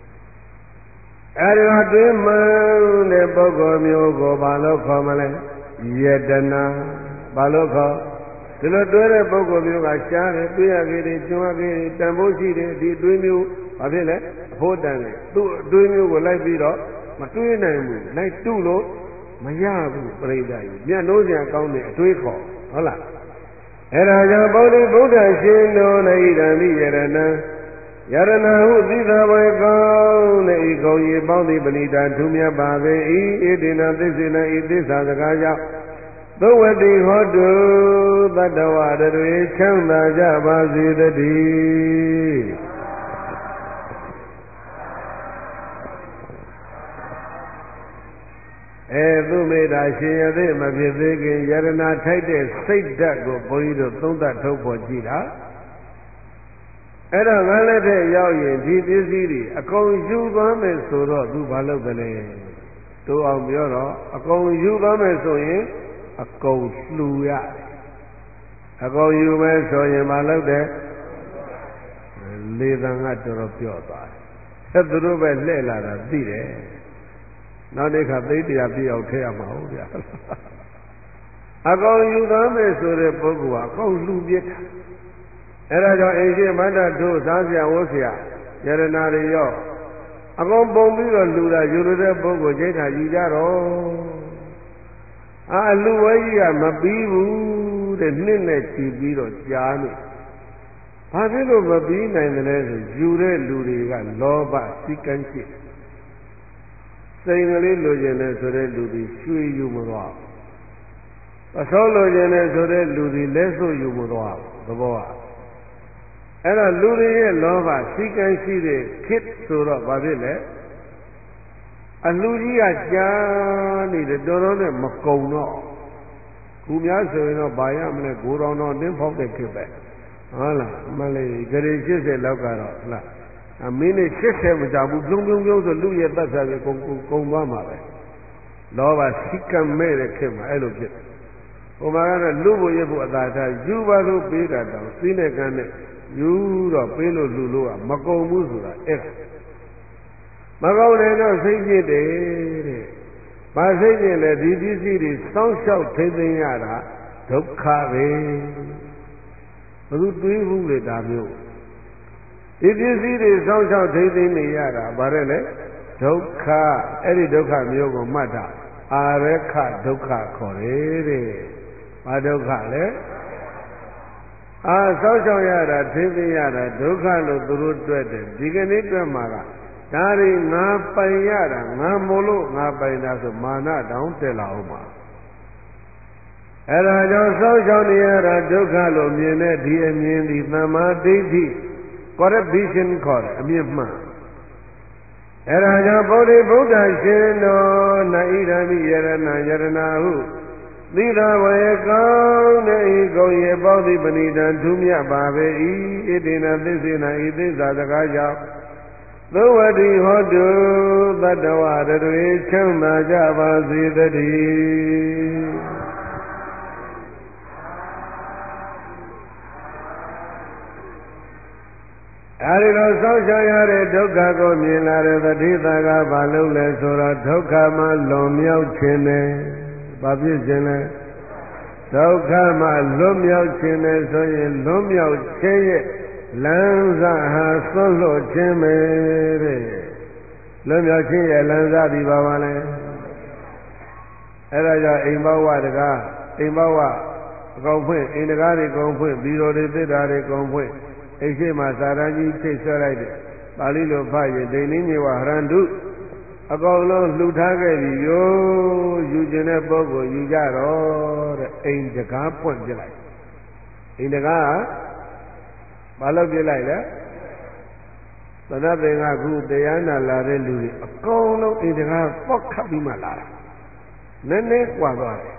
A: အဲဒီတော့တွင်မှန်တဲ့ပုဂ္ဂိုလ်မျိုးကိုဘာလို့ခေါ်မလဲယတနာဘာလို့ခေါ်ဒီလိုတွဲတဲ့ပုဂ္ဂိုလ်မျိုးကရှားတယ်တွေးရခဲ့တယ်ကျွမ်းခဲ့တယ်တန်ဖိုးရှိတယ်ဒီတွင်းမျိုးဘာဖြစ်လဲအဖို့တန်တယ်သူ့အတွင်းမျိုးကိုလိုက်ပြီးတော့မတွေးနိုင်ဘူးလိုက်တုလို့မရဘူးပြိဿကြီးမျက်နှိုးစရာကောင်းတဲ့အတွေးခေါ်ဟုတ်လားအဲဒါကြောင့်ဗုဒ္ဓရှင်တို့၌ဣဒံမိယရဏံယရဏဟုသီသာဝေကောင်းတဲ့ဤကုံကြီးပေါင်းသည့်ပဏိတာထူးမြတ်ပါပေ၏ဣတိနာသစ္စေနဤသစ္စာစကားကြောင့်သုဝတိဟောတုတတ္တဝရတွေချမ်းသာကြပါစေတည်းသူမေတ္တာရှင်ရသေးမဖြစ်သေးခင်ယရဏထိုက်တဲ့စိတ်ဓာတ်ကိုဘုန်းကြီးတို့သုံးသပ်ထုတ်ဖော်ကြည့်တာအဲ့တော့ငါလက်ထက်ရောက်ရင်ဒီပစ္စည်းတွေအကုန်ယူသွားမယ်ဆိုတော့သူဘာလုပ်ကြလဲတို့အောင်ပြောတော့အကုန်ယူသွားမယ်ဆိုရင်အကုန်လှူရတယ်အကုန်ယူမယ်ဆိုရင်မလုပ်တဲ့လေသံကတော်တော်ပြော့သွားတယ်သူတို့ပဲလှည့်လာတာသိတယ်နောက်တစ်ခါသိတရားပြအောင်ထည့်ရမှာဟုတ်ဗျာအကောင်ယူသားမယ်ဆိုတဲ့ပုဂ္ဂိုလ်ကအကောင်လူပြစ်တာအဲ့ဒါကြောင့်အိမ်ရှိမန္တတို့စားစရာဝတ်စရာယရနာတွေရောအကုန်ပုံပြီးတော့လူတာယူတဲ့ပုဂ္ဂိုလ်ကျိတ်တာယူကြတော့အလူဝဲကြီးကမပြီးဘူးတဲ့နှစ်နဲ့ချီပြီးတော့ကြားနေဘာဖြစ်လို့မပြီးနိုင်တယ်လဲဆိုယူတဲ့လူတွေကလောဘစိတ်ကန်းရှိစိတ်ကလေးလိုချင်တယ်ဆိုတဲ့လူတွေရွှေယူမသွားအစောလိုချင်တယ်ဆိုတဲ့လူတွေလက်စွပ်ယူမသွားသဘောကအဲ့တော့လူတွေရဲ့လောဘစိတ်ကန်းရှိတဲ့ခေတ်ဆိုတော့ဘာဖြစ်လဲအလူကြီးကကြားနေတယ်တော်တော်နဲ့မကုံတော့ခုများဆိုရင်တော့ဘာရမလဲကိုတော်တော်တင်းဖောက်တဲ့ခေတ်ပဲဟုတ်လားမလေးဂရေ80လောက်ကတော့ဟုတ်လားမိနစ်80မကြဘူးပြုံးဆိုလူရဲ့သက်သာပြီးကုံသွားမှာပဲလောဘစိတ်ကမဲ့တဲ့ခေတ်မှာအဲ့လိုဖြစ်ဟိုမှာကတော့လူဖို့ရဖို့အသာထားယူပါလို့ပေးတာတော့စီးနဲ့ကန်းနဲ့ယူတော့ပေးလို့လူလို့ကမကုံဘူးဆိုတာအဲ့ဒါမကုံတယ်တော့စိတ်ဖြစ်တယ်တဲ့ဘာစိတ်ဖြစ်လဲဒီပစ္စည်းတွေစောင့်ရှောက်ထိမ့်သိမ်းရတာဒုက္ခပဲဘယ်သူတွေးဘူးလေဒါမျိုးဒီပစ္စည်းတွေစောင့်ရှောက်ထိမ့်သိမ်းနေရတာဗါတဲ့လေဒုက္ခအဲ့ဒီဒုက္ခမျိုးကိုမှတ်တာအာရခဒုက္ခခေါ်တယ်တဲ့ဘာဒုက္ခလဲစောင့်ရှောက်ရတာထိမ့်သိမ်းရတာဒုက္ခလို့သူတို့တွေ့တယ်ဒီကနေ့တွေ့မှာကဒါတွေငါပိုင်ရတာငါမို့လို့ငါပိုင်တာဆိုမာနတောင်တက်လာအောင်ပါအဲ့ဒါကြောင့်စောင့်ရှောက်နေရတာဒုက္ခလို့မြင်တဲ့ဒီအမြင်ဒီသမ္မာဒိဋ္ဌိ correct vision ခေါ်တယ်အမြင်မှန်အဲ့ဒါကြောင့်ဗုဒ္ဓဘုရားရှင်တော်နာဣဒံမိယရဏယရဏဟုသီလဝေကောင်းတဲ့ဤကုံရေပေါသီပဏိတံထူးမြတ်ပါပဲဤဣတိနသစ္စေနဤသစ္စာစကားကြောင့်သုဝတိဟောတုတတ္တဝရတွေချမ်းသာကြပါစေတည်းအဲဒီလိုစောင့်ရှောက်ရတဲ့ဒုက္ခကိုမြင်လာတဲ့သတိသားကဘာလို့လဲဆိုတော့ဒုက္ခမှလွန်မြောက်ခြင်းနဲ့ဘာဖြစ်ခြင်းလဲဒုက္ခမှလွန်မြောက်ခြင်းနဲ့ဆိုရင်လွန်မြောက်ခြင်းရဲ့လမ်းစာဟာသွန့်လွတ်ခြင်းပဲတဲ့လွန်မြောက်ခြင်းရဲ့လမ်းစာဒီပါပါလဲအဲ့ဒါကြောင့်အိမ်ဘဝတကားအိမ်ဘဝအကောင်ဖွင့်အိမ်တကားတွေအကောင်ဖွင့်ဘီရိုတွေသစ်တာတွေအကောင်ဖွင့်အိမ်ရှိမှစာရန်ကြီးချိတ်ဆွဲလိုက်တဲ့ပါဠိလိုဖတ်ရင်ဒိဋ္ဌိညေဝဟရန္တုအကောင်လုံးလှူထားခဲ့ပြီယောယူခြင်းတဲ့ပုဂ္ဂိုလ်ယူကြတော့တဲ့အိမ်တကားပွင့်ပြလိုက်အိမ်တကားဘာလို့ပြလိုက်လဲသဒ္ဒပင်ကခုတရားနာလာတဲ့လူတွေအကောင်လုံးအိမ်တကားပောက်ခတ်ပြီးမှလာတာနည်းနည်းกว่าသွားတယ်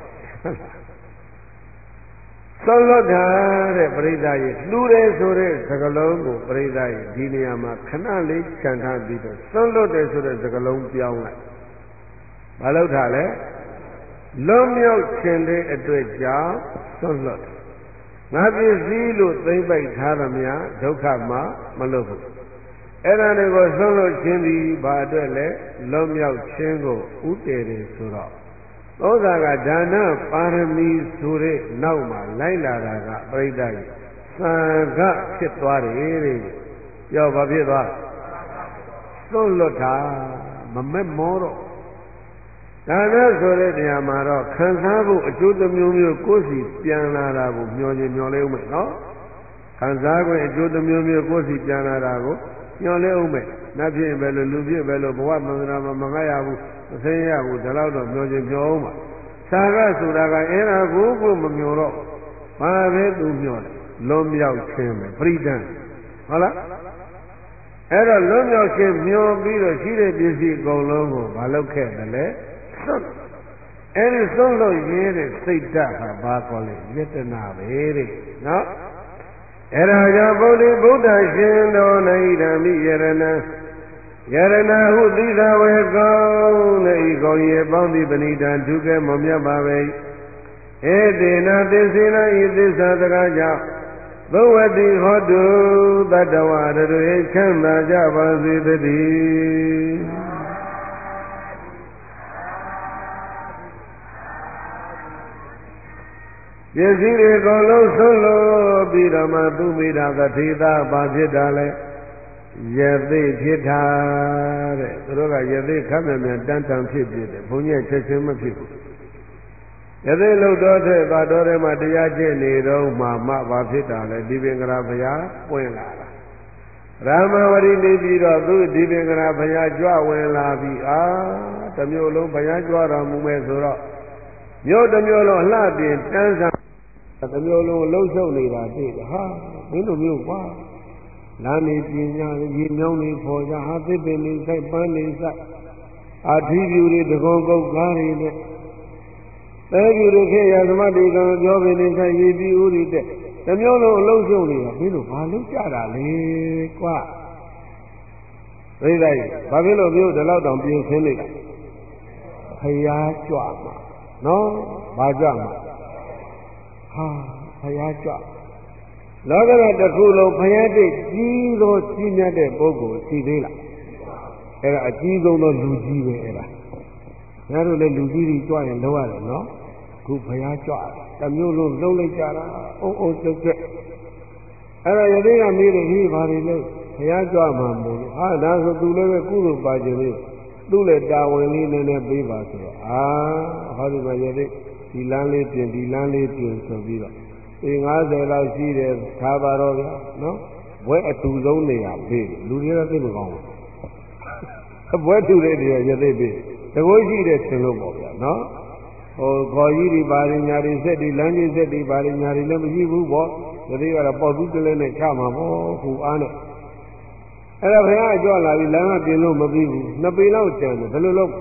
A: သောလွတ်တာတဲ့ပရိသတ်ရဲ့လှူတယ်ဆိုတဲ့စကားလုံးကိုပရိသတ်ရဲ့ဒီနေရာမှာခဏလေးခြံထားပြီးတော့သောလွတ်တယ်ဆိုတဲ့စကားလုံးပြောင်းလိုက်မလုပ်တာလဲလွန်မြောက်ခြင်းတဲ့အတွက်ကြောင့်သောလွတ်ငါပစ္စည်းလို့သိမ့်ပိုက်ထားသမျှဒုက္ခမှမလွတ်ဘူးအဲ့ဒါတွေကိုသောလွတ်ခြင်းဒီဘာအတွက်လဲလွန်မြောက်ခြင်းကိုဥတည်တယ်ဆိုတော့သောတာကဒါနပါရမီဆိုတဲ့နောက်မှာလိုက်လာတာကပရိသတ်ကြီးသံဃဖြစ်သွားတယ်တဲ့ပြောဘာဖြစ်သွားသွန့်လွတ်တာမမက်မောတော့ဒါနဆိုတဲ့နေရာမှာတော့ခံစားဖို့အကျိုးတစ်မျိုးမျိုးကိုယ်စီပြန်လာတာကိုမျှော်ခြင်းမျှော်လဲဦးမယ်နော်ခံစားခွင့်အကျိုးတစ်မျိုးမျိုးကိုယ်စီပြန်လာတာကိုမျှော်လဲဦးမယ်နတ်ဖြစ်ပဲလို့လူဖြစ်ပဲလို့ဘဝသန္တရာမှာမငတ်ရဘူးမသိရဘူးဒါတော့မျှော်ခြင်းမျှော်အောင်ပါသာကဆိုတာကအဲ့ဒါကိုမမျှော်တော့ဘာပဲသူမျှော်တယ်လွန်မြောက်ခြင်းပဲပရိဒံဟုတ်လားအဲ့တော့လွန်မြောက်ခြင်းမျှော်ပြီးတော့ရှိတဲ့ပစ္စည်းအကုန်လုံးကိုမလုပ်ခဲ့တယ်လေအဲ့ဒီဆုံးလို့ရေးတဲ့စိတ်ဓာတ်ဟာဘာခေါ်လဲယတနာပဲတဲ့နော်အဲ့ဒါကြောင့်ဗုဒ္ဓရှင်တော်၌ဓမ္မိယရဏယရဏဟုသီသာဝေကောင်းတဲ့ဤကောင်းရဲ့ပေါင်းသည့်ပဏိတံဒုက္ခမမြတ်ပါပဲဧတေနသစ္စေနဤသစ္စာစကားကြောင့်ဘဝတိဟောတုတတ္တဝရတွေချမ်းသာကြပါစေတည်းပစ္စည်းတွေအကုန်လုံးဆုံးလို့ပြီးတော့မှသူမိတာကထေသာဘာဖြစ်တာလဲယသိဖြစ်တာတဲ့သူတို့ကယသိခပ်မြန်တန်းတန်ဖြစ်ဖြစ်တယ်ဘုန်းကြီးချက်ချင်းမဖြစ်ဘူးယသိလို့တော့တဲ့သွားတော်ထဲမှာတရားကျင့်နေတော့မှဘာဖြစ်တာလဲဒီပင်ကရာဘုရားပွင့်လာတာရာမဝရီနေပြီးတော့သူဒီပင်ကရာဘုရားကြွဝင်လာပြီးတမျိုးလုံးဘုရားကြွတော်မူမဲ့ဆိုတော့မြို့တစ်မျိုးလုံးအလှပြင်တန်းစားတစ်မျိုးလုံးလှုပ်ရှုပ်နေတာတွေ့တယ်ဟာမင်းတို့မျိုးကွာလမ်းနေပညာရေမြောင်းနေပေါ်ကြဟာသစ်ပင်နေဆိုင်ပန်းနေဆိုင်အာထီးပြူတွေတကုံကုတ်ကားတွေနဲ့သဲပြူတွေခေရသမတိကံပြောပင်နေဆိုင်ရေပြူဦးတွေတဲ့တစ်မျိုးလုံးအလုံးစုံနေတာမင်းတို့ဘာလုပ်ကြတာလဲကွာသိလိုက်ဘာဖြစ်လို့မျိုးဒီလောက်တောင်ပြင်ဆင်းလိုက်ဖျားကြွမှာနော်ဘာကြွမှာဟာဖျားကြွလောကရတစ်ခုလုံးဖျားတိတ်ကြီးသောကြီးမြတ်တဲ့ပုဂ္ဂိုလ်ရှိသေးလားအဲ့ဒါအကြီးဆုံးသောလူကြီးပဲအဲ့ဒါငါတို့လည်းလူကြီးတွေကြွရင်လောက်ရတယ်နော်ခုဖျားကြွတမျိုးလုံးလုံးလိုက်ကြတာအုံကျုပ်ကျက်အဲ့ဒါယသိကမေးတယ်ဟေးဘာတွေလဲဖျားကြွမှာမို့ဟာဒါဆိုသူလည်းပဲကုသိုလ်ပါခြင်းလေးသူ့လည်းတာဝန်လေးနည်းနည်းပေးပါဆိုတော့ဟောဒီမှာယသိဒီလမ်းလေးပြင်ဒီလမ်းလေးပြင်ဆိုပြီးတော့အေး90လောက်ရှိတယ်ထားပါတော့ဗျာနော်ဘွဲအတူဆုံးနေရပေးလူတွေကသိမကောင်းဘူးဘွဲတူတဲ့နေရာယသိပေးတကိုးရှိတဲ့ဆင်လို့ပေါ့ဗျာနော်ခေါ်ကြီးဒီပါရညာတွေစက်ဒီလမ်းကြီးစက်ဒီပါရညာတွေလည်းမရှိဘူးပေါ့ယသိကတော့ပေါ့သူတလဲနဲ့ချမှာပေါ့ခုအားနဲ့အဲ့ဒါဘုရားကြွလာပြီလမ်းကပြင်လို့မပြီးဘူး2ပေလောက်ကျန်တယ်ဘယ်လိုလုပ်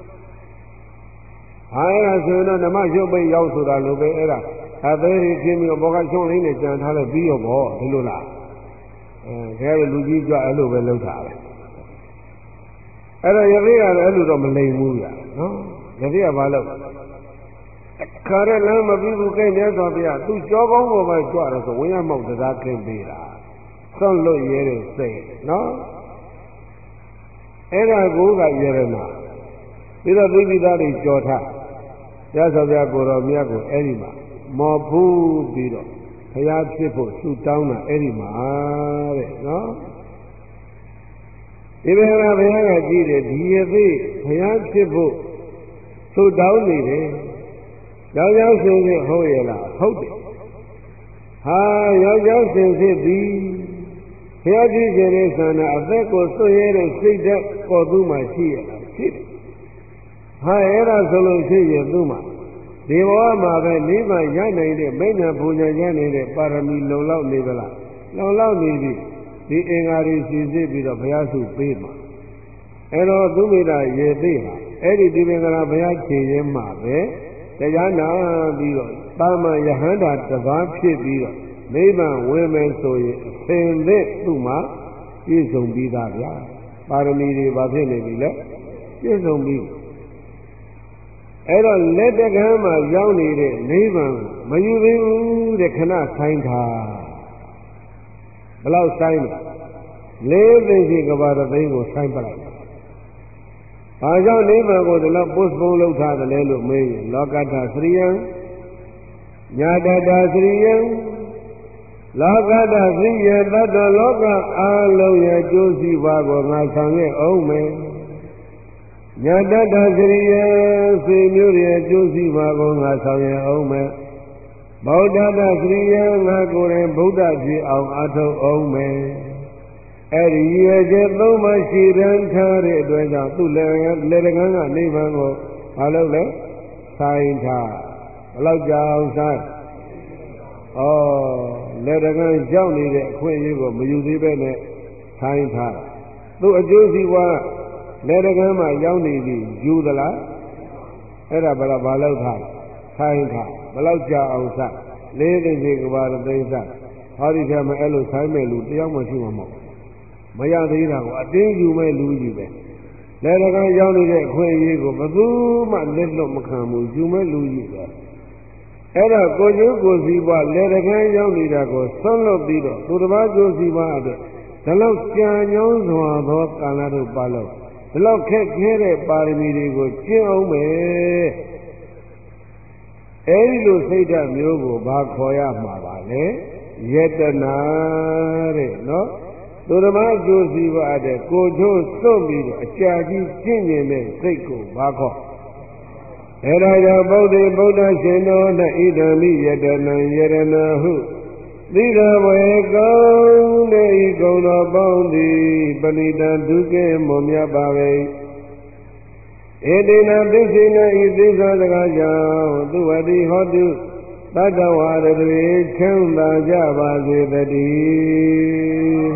A: အဲ့ဒါဆိုတော့ဓမ္မရုပ်ပိတ်ရောက်ဆိုတာလိုပဲအဲ့ဒါအသေးကြီးခင်းပြီးတော့ဘောကချုံလေးနဲ့ကြံထားလို့ပြီးရောပေါ့ဒီလိုလားခဲရလူကြီးကြွအဲ့လိုပဲလုပ်တာပဲအဲ့တော့ယသိကလည်းအဲ့လိုတော့မလိမ်ဘူးဗျာနော်ယသိကဘာလုပ်ခါရလမ်းမပြီးဘူးကိန်းနေသွားပြသူကြောကောင်းပေါ်မှာကြွတော့ဆိုဝင်းရမောက်တရားခင်းပေးတာဆွန့်လွတ်ရဲတဲ့စိတ်နော်အဲ့ဒါကိုကယရဏပြီးတော့သိပိသားတွေကြော်ထရသော်ပြကိုတော်မြတ်ကိုအဲ့ဒီမှာမော်ဖူးပြီးတော့ဘုရားဖြစ်ဖို့ဆုတောင်းတာအဲ့ဒီမှာတဲ့နော်ဒီဘက်ကဘုရားကကြည့်တယ်ဒီရသေးဘုရားဖြစ်ဖို့ဆုတောင်းနေတယ်ယောက်ျားစင်စစ်ဟုတ်ရဲ့လားဟုတ်တယ်ဟာယောက်ျားစင်စစ်သည်ဘုရားကြည့်ခြင်းနဲ့ဆန္ဒအသက်ကိုစွန့်ရတဲ့စိတ်ဓာတ်ပေါ်သူမှရှိရလားရှိတယ်ဟာအဲ့ဒါဆိုလို့ရှိရင်သူမှဒီဘဝမှာပဲနိဗ္ဗာန်ရနိုင်တဲ့မိညာပူညာရနိုင်တဲ့ပါရမီလုံလောက်နေကြလားလုံလောက်နေပြီဒီအင်္ဂါတွေစီစစ်ပြီးတော့ဘုရားစုပေးမှာအဲ့တော့သူမိတာရေသိပါအဲ့ဒီဒီပင်ကရာဘုရားခြေရင်းမှာပဲတရားနာပြီးတော့တာမန်ယဟန္တာတစ်ပါးဖြစ်ပြီးတော့နိဗ္ဗာန်ဝင်မယ်ဆိုရင်အသင်သစ်သူ့မှာပြည့်စုံပြီးသားဗျာပါရမီတွေဘာဖြစ်နေပြီလဲပြည့်စုံပြီးအဲ့တော့လက်တကမ်းမှာရောက်နေတဲ့နိဗ္ဗာန်မယူသေးဘူးတဲ့ခဏဆိုင်တာဘယ်လောက်ဆိုင်လဲ၄သိန်းရှိကဘာတသိန်းကိုဆိုင်ပလိုက်ဘာကြောင့်နိဗ္ဗာန်ကိုဒီလောက်ပုစပုံလောက်ထားတယ်လဲလို့မေးရင်လောကတ္ထသရိယံညာတတ္ထသရိယံလောကတ္ထသရိယတတ္တလောကအားလုံးရဲ့ကျိုးစီးပွားကိုငါဆောင်ရဲ့အောင်မယ်ညာတတ္တသရိယစေမျိုးရဲ့ကျိုးစီးပွားကိုငါဆောင်ရဲ့အောင်မယ်ဗုဒ္ဓတ္တသရိယငါကိုယ်တိုင်ဗုဒ္ဓဖြစ်အောင်အထုတ်အောင်မယ်အဲ့ဒီရဲ့ကျသုံးမရှိရန်ထားတဲ့အတွက်ကြောင့်သူ့လက်တကန်းကနိဗ္ဗာန်ကိုမလုပ်လဲဆိုင်ထားဘယ်လောက်ကြောင်ဆိုင်လက်တကန်းရောက်နေတဲ့အခွင့်အရေးကိုမယူသေးပဲနဲ့ဆိုင်ထားသူ့အကျိုးစီးပွားလက်တကန်းမှာရောက်နေပြီယူသလားအဲ့ဒါဘာလို့ထားဆိုင်ထားဘယ်လောက်ကြာအောင်ဆိုင်၄သိန်းကဘာသိန်းဆိုင်ဟောဒီထဲမှာအဲ့လိုဆိုင်မဲ့လူတယောက်မှရှိမှာမဟုတ်မရသေးတာကိုအတင်းယူမဲ့လူကြီးပဲလက်တကန်းရောက်နေတဲ့အခွင့်အရေးကိုဘယ်သူမှလက်လွတ်မခံဘူးယူမဲ့လူကြီးပဲအဲ့ဒါကိုကျိုးကိုစီးပွားလက်တကန်းရောက်နေတာကိုဆွန့်လွတ်ပြီးတော့သူတစ်ပါးကျိုးစီးပွားအတွက်ဒီလောက်ကြာညောင်းစွာသောကာလတို့ပါလို့ဒီလောက်ခက်ခဲတဲ့ပါရမီတွေကိုကျင့်အောင်မယ်အဲဒီလိုစိတ်ဓာတ်မျိုးကိုဘာခေါ်ရမှာပါလဲယတနာတဲ့နော်သူဓမ္မအကျိုးစီးပွားတဲ့ကိုချိုးစွန့်ပြီးတော့အကြာကြီးကျင့်ကျင်တဲ့စိတ်ကိုဘာခေါ်အဲဒါကြောင့်ဗုဒ္ဓရှင်တော်၌ဣဒံမိယတနံယရဏဟုသီရဝေကောင်းတဲ့ဤကုံတော်ပေါင်းသည်ပဏိတံဒုက္ခေမွန်မြတ်ပါပေဧတေနသိစေနဤသိသောစကားကြောင့်သူဝတိဟောတုတတ္တဝါတွေချမ်းသာကြပါစေတည်း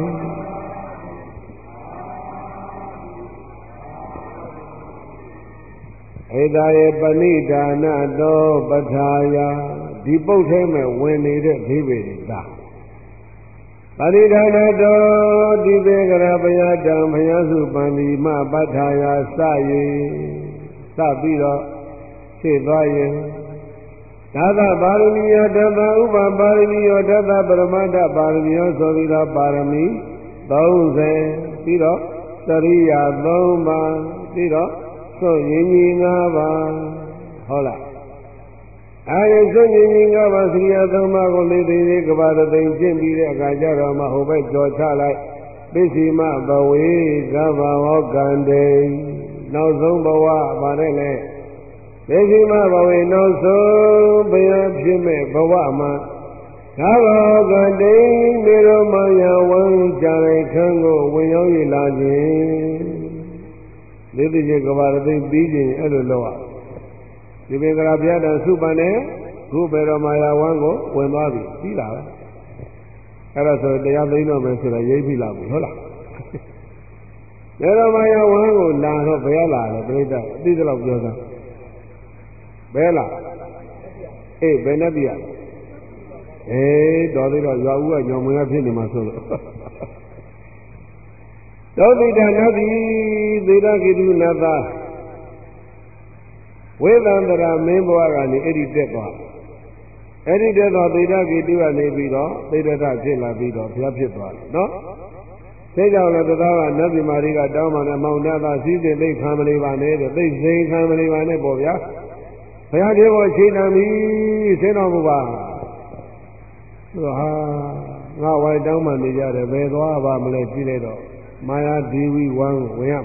A: ဧတာယေပဏိဒါနတောပထာယဒီပုတ်ထဲမှာဝင်နေတဲ့ဒိဗေဒတာပဏိဒါနတောဒီဘေကရဘယတံဘယစုပန္တိမပထာယစ၍စပြီးတော့ရှေ့သွားရင်ဒါသပါရမီယတသဥပပါရမီယောတသပရမတ္ထပါရမီယောဆိုပြီးတော့ပါရမီ30ပြီးတော့သရိယာ3ပါးပြီးတော့စွန့်ရင်ကြီး5ပါးဟုတ်လားအဲဒီစွန့်ရင်ကြီး5ပါးသရိယာ3ပါးကိုလေးသိသေးကဘာသိကျင့်ပြီးတဲ့အခါကျတော့မှဟိုဘက်ကြော်ချလိုက်ပစ္စည်းမဘဝေကဗ္ဗဝောကံတေနောက်ဆုံးဘဝပါတယ်လေဒေရှိမဘဝေနောက်ဆုံးဘုရားဖြစ်မဲ့ဘဝမှာသာဘောကတိမေရမယဝံကြံခန်းကိုဝင်ရောက်ရလာခြင်းဒီတိကျကဘာရသိပြီးခြင်းအဲ့လိုလုပ်ရဒီဘေကရာဘုရားတော်စုပန်နဲ့ခုဘေရမယဝံကိုဝင်သွားပြီပြီးတာပဲအဲ့ဒါဆိုတရားသိတော့မယ်ဆိုတော့ရိပ်ပြီလားဟုတ်လားဘေရမယဝံကိုလာတော့ဘယ်လာလဲပြိတ္တအသိတော့ပြောသားဘယ်လားအေးဘယ်နဲ့ပြရတော်သေးတော့ရွာဦးကညောင်မင်းကဖြစ်နေမှာဆိုလို့သောတိတနတိသေရကိတုနတဝေသန္တရာမင်းဘဝကနေအဲ့ဒီတက်သွားအဲ့ဒီတက်သွားသေရကိတုကနေပြီးတော့သေရထဖြစ်လာပြီးတော့ဘုရားဖြစ်သွားတယ်နော်thếကြောင့်လည်းတရားကနတ်ပြည်မာရီကတောင်းမှလည်းမောင်နာသာစည်းစိမ်သိခံမနေပါနဲ့တဲ့သိစိမ်ခံမနေပါနဲ့ပေါ့ဗျာဘုရားတရားကိုချိန်နာပြီသိတော်မူပါသူဟာငါဝိုင်တောင်းမှနေကြတယ်ဘယ်သွားပါမလဲကြည့်လိုက်တော့မာယာဒီဝီဝမ်းကိုဝင်ရ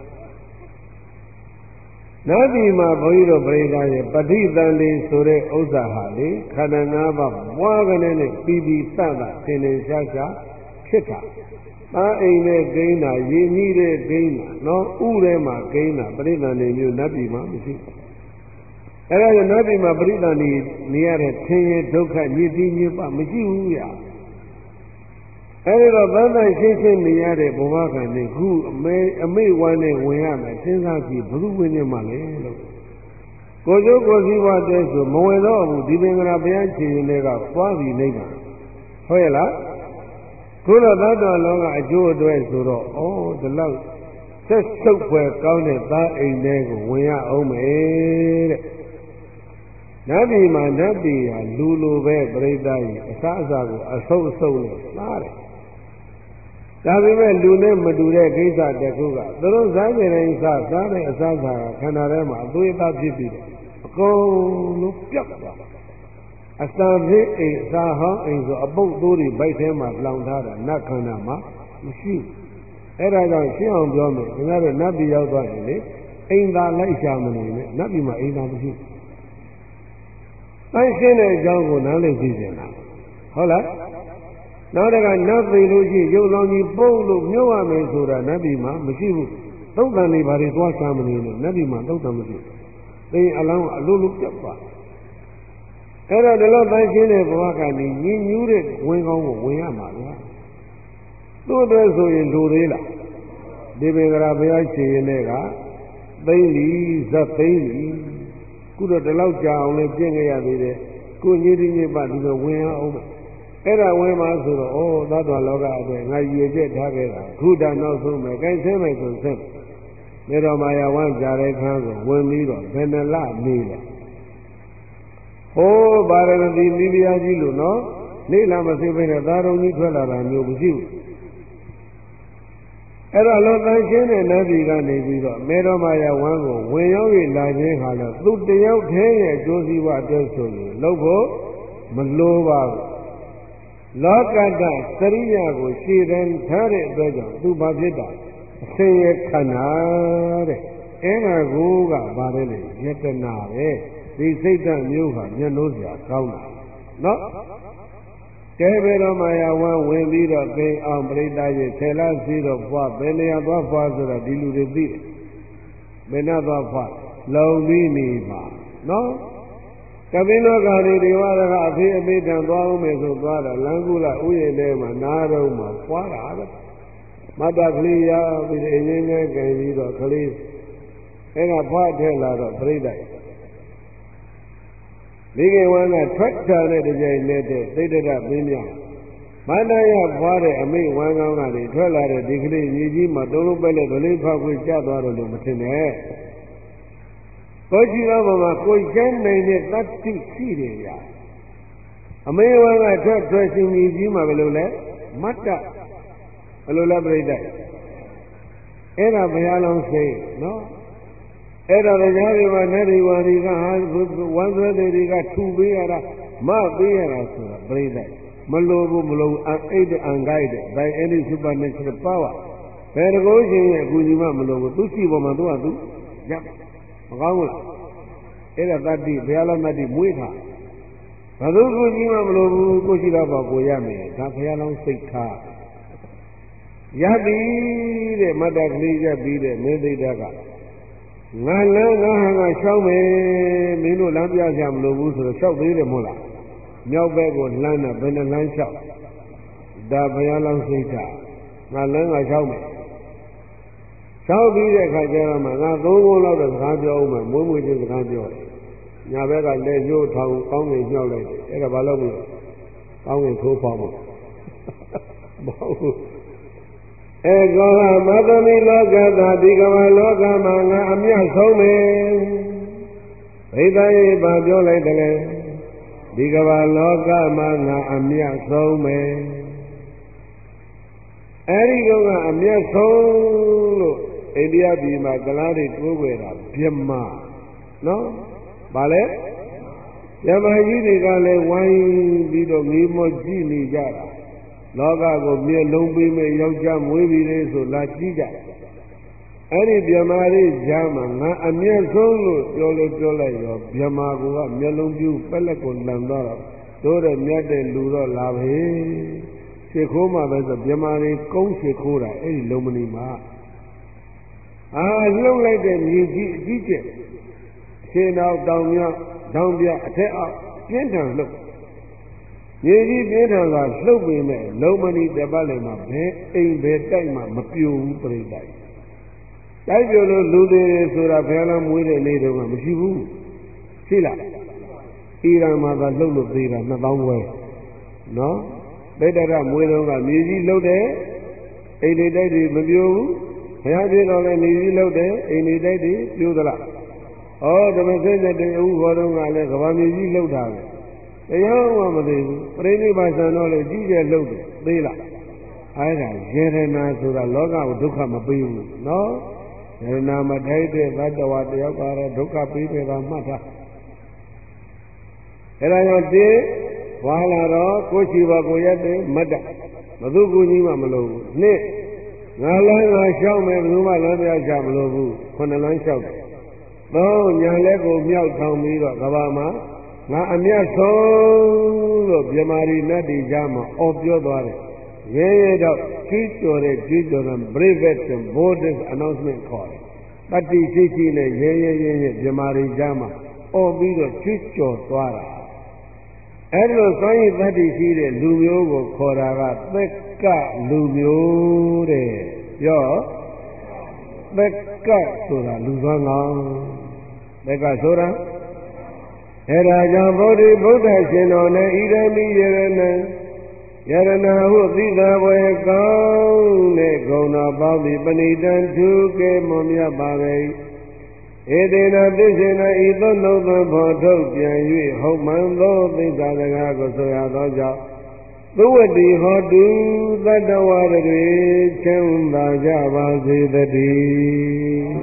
A: နတ်ပြည်မှာဘုန်းကြီးတို့ပြိဿရဲ့ပဋိသန္ဓေဆိုတဲ့ဥစ္စာဟာလေခန္ဓာ၅ပါးဘွားကနေနဲ့ပြီးပြီးသတ်တာသင်္နေရှားရှားဖြစ်တာသားအိမ်နဲ့ဂိမ်းတာရည်မြည်တဲ့ဂိမ်းတာနော်ဥထဲမှာဂိမ်းတာပရိသန္တိမျိုးနတ်ပြည်မှာမရှိအဲ့ဒါကြောင့်နတ်ပြည်မှာပရိသန္တိနေရတဲ့ဆင်းရဲဒုက္ခညစ်တီးညစ်ပါမရှိဘူးဗျာအဲ့ဒါတော့သံသရှင်းရှင်းနေရတဲ့ဘဝကနဲ့ခုအမေဝမ်းနဲ့ဝင်ရမယ်စဉ်းစားကြည့်ဘုသူဝင်နေမှလဲလို့ကိုကျိုးကိုစည်းဝါးတဲ့ဆိုမဝင်တော့ဘူးဒီပင်ကရာဘုရားရှင်ရင်တွေကသွားပြီးနေပါဟုတ်ရဲ့လားခုတော့သတ္တဝါလောကအကျိုးအတွက်ဆိုတော့ဒီလောက်ဆက်ဆုပ်ဖွယ်ကောင်းတဲ့သားအိမ်တွေကိုဝင်ရအောင်မယ်တဲ့နတ်ပြည်မှာနတ်ပြည်ဟာလူလိုပဲပြိတ္တာကြီးအစားအစာကိုအဆုပ်အဆုပ်နဲ့စားတယ်ဒါပေမဲ့လူနဲ့မတူတဲ့ကိစ္စတစ်ခုကသူတို့စားကြတဲ့အစားတဲ့အစားအစာကခန္ဓာထဲမှာအသွေးအသားဖြစ်ပြီးတော့အကုန်လုံးပြတ်သွားအစာဖြစ်အိမ်အစာဟောင်းအိမ်ဆိုအပုပ်သိုးတွေဗိုက်ထဲမှာလောင်ထားတာနတ်ခန္ဓာမှာမရှိဘူးအဲ့ဒါကြောင့်ရှင်းအောင်ပြောမယ်ခင်ဗျားတို့နတ်ပြည်ရောက်သွားရင်လေအိမ်သာလိုက်ရှာမနေနဲ့နတ်ပြည်မှာအိမ်သာမရှိဘူးတိုင်းရှင်းတဲ့အကြောင်းကိုနားလည်သိစေတာဟုတ်လားနောက်တကနတ်ပြည်လို့ရှိရင်ရုပ်လောင်းကြီးပုတ်လို့မြုပ်ရမယ်ဆိုတာနတ်ပြည်မှာမရှိဘူးသုတ်တန်တွေဘာတွေသွားရှာမနေနဲ့နတ်ပြည်မှာသုတ်တန်မရှိဘူးသိရင်အလောင်းကအလိုလိုပြတ်သွားအဲ့တော့ဒီလိုတိုင်းရှင်းတဲ့ဘဝကနေညင်ညူးတဲ့ဝင်ကောင်းကိုဝင်ရမှာဗျာသူ့အတွက်ဆိုရင်လူသေးလားဒီပင်ကရာဘုရားရှင်ရင်တွေကသိမ့်လီဇတ်သိမ့်လီခုတော့ဒီလောက်ကြာအောင်လည်းပြင်ခဲ့ရသေးတယ်ကိုညစ်တိညစ်ပါဒီလိုဝင်ရအောင်အဲ့ဒါဝင်ပါဆိုတော့သတ္တဝါလောကအတွက်ငါရည်ချက်ထားခဲ့တာခုတည်းနောက်ဆုံးမယ်ကိုင်းဆဲမယ်ဆိုဆက်မြေတော်မာယာဝမ်းကြတဲ့ခန်းကိုဝင်ပြီးတော့ဘယ်နှလနေလဲဟိုးဗာရဏသီမိဖုရားကြီးလို့နော်နေလာမသိဘဲနဲ့သာရုံကြီးထွက်လာတာမျိုးမရှိဘူးအဲ့တော့လောကရှင်းတဲ့နတ်ပြည်ကနေပြီးတော့မေတော်မာယာဝမ်းကိုဝင်ရောက်၍လာခြင်းဟာတော့သူတယောက်တည်းရဲ့အကျိုးစီးပွားအတွက်ဆိုရင်လုပ်ဖို့မလိုပါဘူးလောကတ္တသရိယာကိုရှည်တန်းထားတဲ့အတွက်ကြောင့်သူဘာဖြစ်တာအစင်ရခန္ဓာတဲ့အဲ့ဒါကိုကဘာလဲလေယတနာပဲဒီစိတ်ဓာတ်မျိုးဟာမျက်နှိုးစရာကောင်းတာနော်ကဲဘယ်တော့မှရဝမ်းဝင်ပြီးတော့သိအောင်ပြိတ္တရဲ့ဆယ်လားစီတော့ဖွာဘယ်နေရာသွားဖွာဆိုတာဒီလူတွေသိတယ်ဘယ်နဲ့သွားဖွာလုံပြီးနေပါနော်ကပိလောကတွေဒီဝါဒကအဖေအမေတန်သွားအောင်မယ်ဆိုသွားတာလမ်းကူလာဥယျာဉ်ထဲမှာနားတော့မှဖွာတာပဲမတ္တကလေးရပြီးအင်းင်းနဲ့ကြင်ပြီးတော့ကလေးအဲ့ဒါဖွာထဲလာတော့ပြိတ္တမိခင်ဝမ်းကထွက်တာတဲ့ကြိမ်နဲ့တဲ့သိတ္တရပင်းများမန္တရဖွာတဲ့အမိဝမ်းကောင်းကနေထွက်လာတဲ့ဒီကလေးညီကြီးမှာတုံးလုံးပဲလက်ဒလေးဖောက်ခွေကျသွားတယ်လို့မထင်နဲ့ကိုကြည့်တော့မှကိုကျမ်းနိုင်တဲ့တတ္တိရှိတယ်ဗျာအမေဝမ်းကထွက်ရှင်ညီကြီးမှာဘယ်လိုလဲမတ္တဘယ်လိုလဲပြိတ္တအဲ့ဒါဘုရားလုံးစိတ်နော်အဲ့ဒါတရားတွေမှာနတ်တွေဝါဒီကဟာဝမ်းဆွဲတွေကထူပေးရတာမပေးရတာဆိုတာပြိတ္တမလိုဘူးမလိုအိတ်အန်ဂိုက်တဲ့ by any supernatural power ဘယ်တကောရှင်ရဲ့အကူကြီးမှမလိုဘူးသူရှိပေါ်မှာသူကသူရမကောင်းဘူးလားအဲ့ဒါတတ္တိဘုရားလုံးတတ္တိမွေးထားဘယ်သူကူကြီးမှမလိုဘူးကိုရှိတော့ပေါ့ကိုရမယ်ဒါဘုရားလုံးစိတ်ထားရပြီတဲ့မတ္တကလေးရပြီးတဲ့မင်းသိတ္တကငါလမ်းငါဟာငါရှောက်မယ်မင်းတို့လမ်းပြကြမလို့ဘူးဆိုတော့ရှောက်သေးတယ်မဟုတ်လားမြောက်ဘက်ကိုလှမ်းတာဘယ်နဲ့လမ်းလျှောက်ဒါဘုရားလောင်းစိတ်ဓာတ်ငါလမ်းငါရှောက်မယ်ရှောက်ပြီးတဲ့အခါကျတော့မှငါသုံးခုလောက်တော့စကားပြောဦးမယ်မွေးမွေးချင်းစကားပြောတယ်ညာဘက်ကလက်ညှိုးထောင်ကောင်းငင်ညှောက်လိုက်တယ်အဲ့ဒါဘာလို့မလဲကောင်းငင်ထိုးဖောက်ဖို့မဟုတ်ဘူးဧကောဟမသမီလောကသာဒီကမလောကမှာငါအမြတ်ဆုံးမယ်ဘိသယေဘာပြောလိုက်တယ်လေဒီကမလောကမှာငါအမြတ်ဆုံးမယ်အဲဒီကအမြတ်ဆုံးလို့အိန္ဒိယပြည်မှာကလားတွေတိုးွယ်တာပြမနော်ဗာလဲယမကြီးတွေကလည်းဝိုင်းပြီးတော့ငေးမောကြည့်နေကြတာလောကကိုမျက်လုံးပေးမဲ့ယောက်ျားမွေးပြီးလေဆိုလာကြည့်ကြအဲ့ဒီဗြဟ္မာရိဂျာမှာငါအမျက်ဆုံးလို့ပြောလိုက်ရောဗြဟ္မာကမျက်လုံးပြူပက်လက်ကိုလန်သွားတော့တို့တဲ့မြတ်တဲ့လူတော့လာပဲရှ िख ိုးမှာပဲဆိုဗြဟ္မာရိကုန်းရှ िख ိုးတာအဲ့ဒီလုံးမနီမှာလှုပ်လိုက်တဲ့မြေကြီးအကြီးကျယ်ရှင်းတော့တောင်မြောက်တောင်ပြအထက်အောက်ပြင်းထန်လှုပ်မြေကြီးပြင်းထန်စွာလှုပ်ပေမဲ့လုံးမနီတပတ်လည်းမှာဘယ်အိမ်ဘယ်တိုက်မှမပြိုဘူးပြိတ္တိုက်တိုက်ပြိုလို့လူတွေဆိုတာဘယ်လားမွေးတဲ့နေ့တုန်းကမရှိဘူးရှိလားအီရန်မှာသာလှုပ်လို့သေးတာ2000ဝဲနော်ပိဋကရမွေးတုန်းကမြေကြီးလှုပ်တယ်အိမ်တွေတိုက်တွေမပြိုဘူးဘုရားပြတော်လည်းမြေကြီးလှုပ်တယ်အိမ်တွေတိုက်တွေပြိုသလားဓမ္မစက်တဲ့ဥဘောတုန်းကလည်းကဘာမြေကြီးလှုပ်တာပဲတရားမှမသိဘူးပြိဋိဘာသံတော့လေကြီးကျယ်လှုပ်တယ်သေးလားအဲ့ဒါယေရနာဆိုတာလောကကိုဒုက္ခမပေးဘူးနော်ယေရနာမထိုက်တဲ့သတ္တဝါတယောက်ကတော့ဒုက္ခပေးတယ်သာမှတ်ထားအဲ့ဒါကြောင့်ဒီဝါလာတော့ကိုရှိပါကိုရက်တယ်မတ်တဘသူကူကြီးမှမလို့ဘူးနှစ်ငါလမ်းငါလျှောက်မယ်ဘယ်သူမှလမ်းပြချမလို့ဘူးခုနှစ်လမ်းလျှောက်တယ်သုံးညာလက်ကိုမြောက်ထောင်ပြီးတော့ကဘာမှာငါအမျက်ဆုံးလို့ဗြဟ္မာရီနတ်တိကြားမှာအော်ပြောသွားတယ်ရဲရဲတော့ကြီးကျော်တဲ့ bravest and boldest announcement ခေါ်တယ်တတိရှိရှိနဲ့ရဲရဲရဲရဲဗြဟ္မာရီကြားမှာအော်ပြီးတော့ကြီးကျော်သွားတာအဲ့လိုစွမ်းရည်တတိရှိတဲ့လူမျိုးကိုခေါ်တာကသက်ကလူမျိုးတဲ့ပြောသက်ကဆိုတာလူစွမ်းကောင်းသက်ကဆိုတာအဲ့ဒါကြောင့်ဗုဒ္ဓရှင်တော်နဲ့ဣရမိယရဏယရဏဟုသိသာဝေကောင်းတဲ့ဂုဏတော်ပေါင်းသည်ပဏိတံထုကဲမွန်မြတ်ပါပဲဧတေနသိရှင်၌ဤသို့နှုတ်သွင်းဖော်ထုတ်ပြန်၍ဟုတ်မှန်သောသိက္ခာစကားကိုဆိုရသောကြောင့်သုဝတိဟောတုတတ္တဝါတွေချမ်းသာကြပါစေတည်း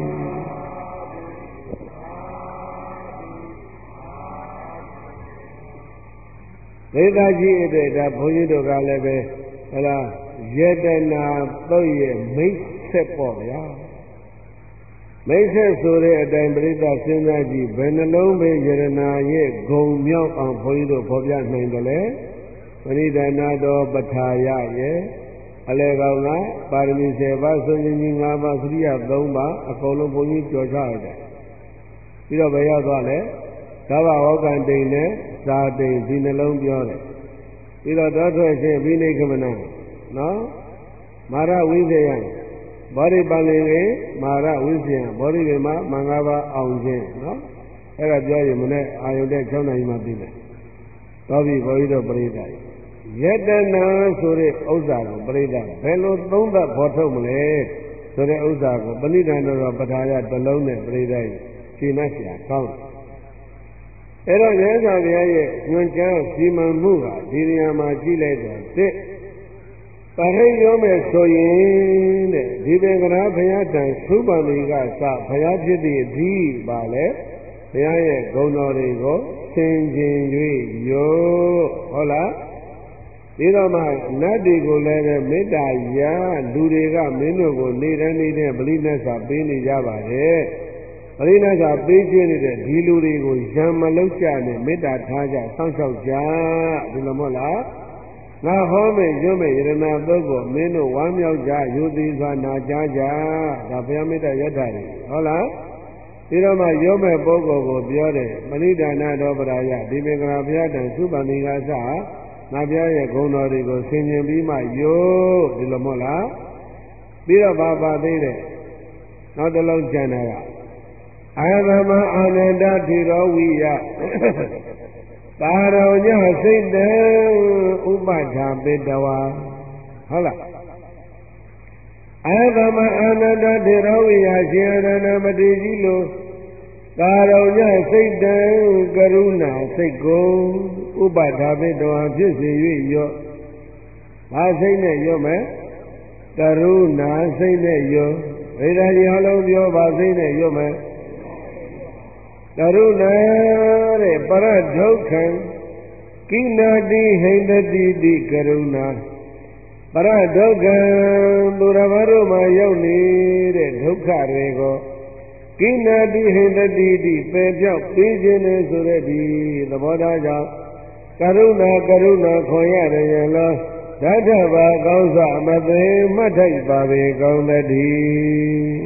A: ဒေသကြီးအတွက်ဒါဘုန်းကြီးတို့ကလည်းပဲဟလာယတနာသုတ်ရဲ့မိတ်ဆက်ပေါ့ဗျာမိတ်ဆက်ဆိုတဲ့အတိုင်းပြိဿစဉ်းစားကြည့်ဘယ်နှလုံးပဲယရနာရဲ့ဂုံမြောက်အောင်ဘုန်းကြီးတို့ဖော်ပြနိုင်တယ်လေပဏိဒနာတော်ပထာယရဲ့အလေကောင်ကပါရမီ10ပါးဆိုရင်ကြီး5ပါးသတိယ3ပါးအကုန်လုံးဘုန်းကြီးကြော်ချရတယ်ပြီးတော့ဘယ်ရောက်သွားလဲသဗ္ဗဝကံတိန်နဲ့ဇာတိန်ဒီနှလုံးပြောတယ်ပြီးတော့တောထွက်ခြင်းဘိနိကမနနော်မာရဝိဇယံဘောဓိပန္လင်လေမာရဝိဇယံဘောဓိပင်မှာမင်္ဂပါအောင်ခြင်းနော်အဲ့ဒါပြောရင်မနေ့အာယုန်တဲ့6နာရီမှပြီးမယ်တော်ပြီဘုန်းကြီးတို့ပရိသတ်ယတနာဆိုတဲ့ဥစ္စာကိုပရိသတ်ဘယ်လိုသုံးသပ်ဖော်ထုတ်မလဲဆိုတဲ့ဥစ္စာကိုပဏိဒံတော်ပထာယတစ်လုံးနဲ့ပရိသတ်ရှင်းနှက်เสียကောင်းအဲ့တော့မြတ်စွာဘုရားရဲ့ညွှန်ကြားစီမံမှုဟာဒီနေရာမှာကြည့်လိုက်တော့တစ်ပရိယောမဲ့ဆိုရင်တဲ့ဒီပင်ကရာဘုရားတန်သုပန်ဒီကစဘုရားဖြစ်သည့်အဒီပါလေဘုရားရဲ့ဂုဏ်တော်တွေကိုဆင်ခြင်၍ယောဟုတ်လားဒီတော့မှနတ်တွေကိုလည်းပဲမေတ္တာရလူတွေကမင်းတို့ကိုနေတိုင်းနေတဲ့ပရိနတ်စာပေးနေကြပါတယ်ပရိနတ်စာပေးခြင်းနေတဲ့ဒီလူတွေကိုရံမလုံးကြနဲ့မေတ္တာထားကြစောင့်ရှောက်ကြဒီလိုမဟုတ်လားငါဟောမယ်ရွတ်မယ်ယရနာသုတ်ကိုမင်းတို့ဝမ်းမြောက်ကြယူသည်စွာနာကြားကြဒါဘုရားမေတ္တာယတ္တာတွေဟုတ်လားဒီတော့မှရွတ်မဲ့ပုဂ္ဂိုလ်ကိုပြောတယ်ပဏိဒါနတော်ပရာယဒီမင်္ဂလာဘုရားတန်သုပန်ဒီကစငါဘုရားရဲ့ဂုဏ်တော်တွေကိုဆင်ခြင်ပြီးမှယို့ဒီလိုမဟုတ်လားပြီးတော့ပါသေးတယ်နောက်တစ်လုံးကျန်တာကအာသမအာနန္ဒတိရောဝိယတာရောညစိတ်တံဥပထာပိတဝါဟုတ်လားအာသမအာနန္ဒတိရောဝိယရှင်အရဏမတိကြီးလို့တာရောညစိတ်တံကရုဏာစိတ်ကိုဥပထာပိတဝါဖြစ်စေ၍ရော့ဘာစိတ်နဲ့ရော့မယ်ကရုဏာစိတ်နဲ့ရော့ဗေဒကြီးအလုံးပြောဘာစိတ်နဲ့ရော့မယ်ကရုဏာတဲ့ပရဒုက္ခံကိနာတိဟိန္ဒတိတိကရုဏာပရဒုက္ခံသူရဘာတို့မှာရောက်နေတဲ့ဒုက္ခတွေကိုကိနာတိဟိန္ဒတိတိပယ်ပြောက်ပြီးခြင်းနဲ့ဆိုတဲ့ဒီသဘောထားကြောင့်ကရုဏာခေါ်ရတယ်ရလားဓာတ်ဘာကောင်းစွာမသိမှတ်ထိုက်ပါပေကောင်းသတည်း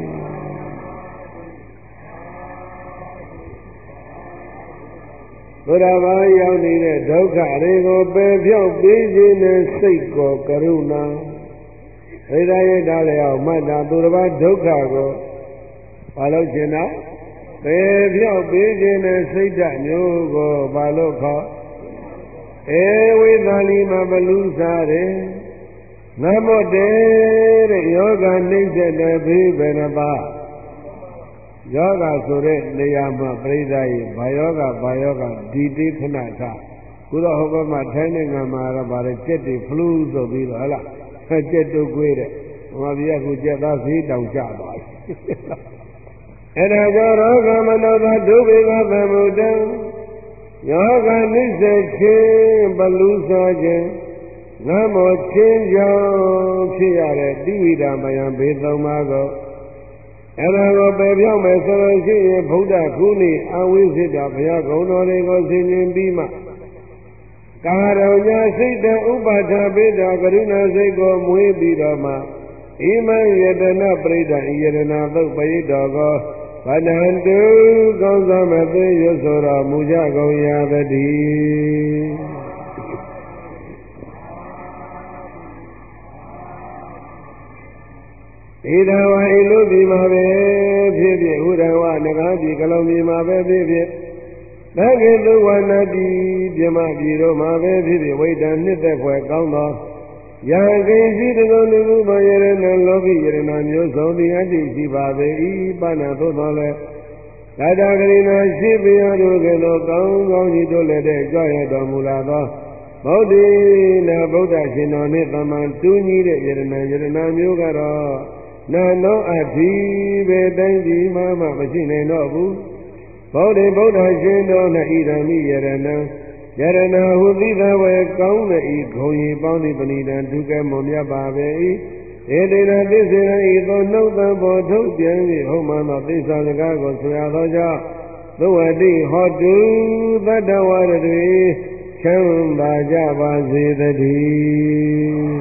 A: ဘုရားဘာရောက်နေတဲ့ဒုက္ခတွေကိုပယ်ပြောက်ပြီးခြင်းနဲ့စိတ်ကိုကရုဏာဣဒာယတာလည်းအောင်မှတ်တာသူတစ်ပါးဒုက္ခကိုဘာလို့ကျင်တော့ပယ်ပြောက်ပြီးခြင်းနဲ့စိတ်ဓာတ်မျိုးကိုဘာလို့ခေါ်ဝိသလီမဘလူစားတယ်နမောတေတဲ့ယောဂနှိမ့်တဲ့ဘေးဘယ်နှပါယောဂဆိုတဲ့နေရာမှာပြိဿရဲ့ဘာယောဂဒီတိခဏထခုတော့ဟိုဘက်မှာထိုင်းနိုင်ငံမှာတော့ဗါတဲ့ကြက်တွေဖလူးဆိုပြီးတော့ဟလားကြက်တို့ကွေးတဲ့ဟိုမှာပြကကြက်သားဈေးတောင်ကျသွားပြီအဲ့ဒါကြောင့်ရောဂမနောသဒုဗေကသမုဒ္ဒံယောဂနှိစ္စခြင်းဘလူးစားခြင်းငါမောချင်းကြောင့်ဖြစ်ရတဲ့တိဝိဒမယံဘေသုံးပါးကိုအဲ့ဒါကိုပယ်ပြောင်းမယ်ဆိုလို့ရှိရင်ဗုဒ္ဓခုနှစ်အဝိဇ္ဇတဘုရားဂုဏ်တော်တွေကိုဆင်ခြင်ပြီးမှကာရုဏာစိတ်တဥပါဒပိတကရုဏာစိတ်ကိုမွေးပြီးတော့မှဣမံယတနာပရိဒံယတနာသုတ်ပရိတော်ကိုဗန္တန္တုကောင်းသောမသိရွတ်ဆိုတော်မူကြကုန်ရာတည်းဣဒဝဣလုပြီမှာပဲဖြစ်ဖြစ်ဥဒဝနဂါပြီကလုံးပြီမှာပဲဖြစ်ဖြစ်သကေတုဝနတိပြမပြီတို့မှာပဲဖြစ်ဖြစ်ဝိတ္တနှစ်သက်ဖွယ်ကောင်းသောယံကိစီတကုလူဘယရဏလောကိယရဏမျိုးစုံသည်အတ္တိရှိပါပေ၏ပါဏသို့တော်လည်းသာတဂရိနာရှိပြရတို့ကလေးကောင်းကောင်းကြီးတို့လည်းတဲ့ကြွရတော်မူလာသောဗုဒ္ဓနာဗုဒ္ဓရှင်တော်နှင့်သမ္မာတူးညီတဲ့ယရဏမျိုးကတော့နာနောအတိပဲတိုင်းဒီမှမရှိနိုင်တော့ဘူးဗုဒ္ဓရှင်တော်၌ဣဒံမိယရဏံယရဏဟုသီသဝေကောင်းတဲ့ဤဂုံရီပေါင်းသည့်ပဏိတံဒုက္ခမွန်မြတ်ပါပဲ၏ဧတေနသစ္စေနဤသောနှုတ်သံပေါ်ထုတ်ပြန်၍ဟုတ်မှန်သောသိစ္စာစကားကိုဆိုရသောကြောင့်သုဝတိဟောတုသတ္တဝရတွေချမ်းသာကြပါစေတည်း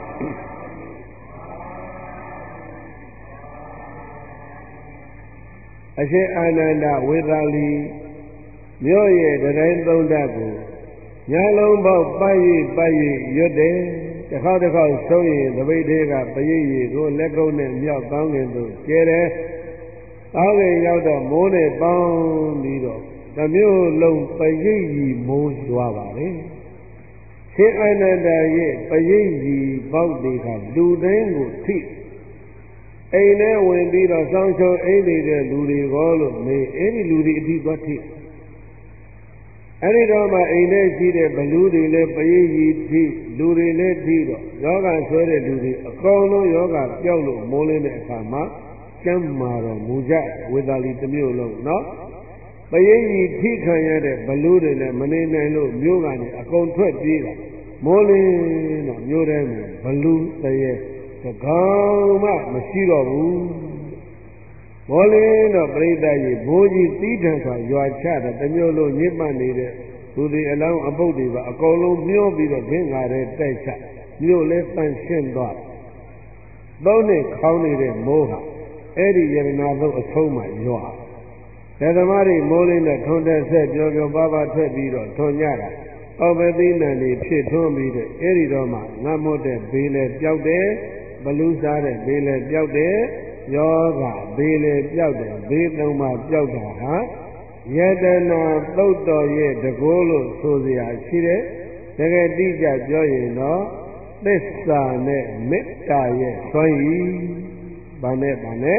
A: အရှင်အာနန္ဒဝေသာလီမြို့ရဲ့တိုင်းသုံးဓာတ်ကိုညာလုံးပေါက်ပတ်၍ရွတ်တယ်တစ်ခေါက်ဆုံးရင်သပိတ်သေးကပရိပ်ရည်ကိုလက်ကုပ်နဲ့မြောက်ကောင်းကင်သို့ကျဲတယ်အောက်ကင်ရောက်တော့မိုးနဲ့ပေါင်းပြီးတော့တစ်မျိုးလုံးပရိပ်ရည်မိုးရွာပါလေရှင်အာနန္ဒရဲ့ပရိပ်ရည်ပေါက်တွေကလူသိန်းကိုထိအိမ်ထဲဝင်ပြီးတော့စောင်းချုံအိမ်နေတဲ့လူတွေကောလို့မေးအဲ့ဒီလူတွေအထိသွားထိအဲ့ဒီတော့မှအိမ်ထဲရှိတဲ့ဘလူတွေလည်းပရိပ်ရည်ထိလူတွေလည်းထိတော့ယောဂဆွဲတဲ့လူတွေအကောင်လုံးယောဂပျောက်လို့မိုးလင်းတဲ့အခါမှာကျမ်းမာတော်မူကြဝေသာလီတစ်မျိုးလုံးနော်ပရိပ်ရည်ထိခံရတဲ့ဘလူတွေလည်းမနေနိုင်လို့မျိုးကနေအကုန်ထွက်ပြေးတာမိုးလင်းတော့မျိုးထဲမှာဘလူတရေတကောင်မှမရှိတော့ဘူးမောလင်းတော့ပြိတ္တကြီးဘိုးကြီးသီးထန်စွာရွာချတဲ့တမျိုးလုံးညစ်ပတ်နေတဲ့သူတွေအလောင်းအပုပ်တွေပါအကုန်လုံးမျောပြီးတော့ခင်းငါတဲ့တိုက်ချမြို့လဲတန့်ရှင်းသွားသုံးနှစ်ခေါင်းနေတဲ့မိုးဟာအဲ့ဒီယရနာသုတ်အဆုံးမှရွာဓမ္မတွေမိုးလင်းနဲ့ထွန်းတဲ့ဆက်ပြောပါထွက်ပြီးတော့ထွန်ကြတာအောက်ပဲသိနံတွေဖြစ်ထွန်းပြီးတဲ့အဲ့ဒီတော့မှငတ်မွတ်တဲ့ဘေးလဲပျောက်တယ်ဘလူးစားတဲ့ဘေးလဲပျောက်တယ်ယောဂဘေးလဲပျောက်တယ်ဘေးသုံးပါပျောက်တာဟာယတနာသုတ်တော်ရဲ့တကိုးလို့ဆိုစရာရှိတယ်တကယ်တိကျပြောရင်တော့သစ္စာနဲ့မေတ္တာရဲ့စွမ်းရည်ဘာနဲ့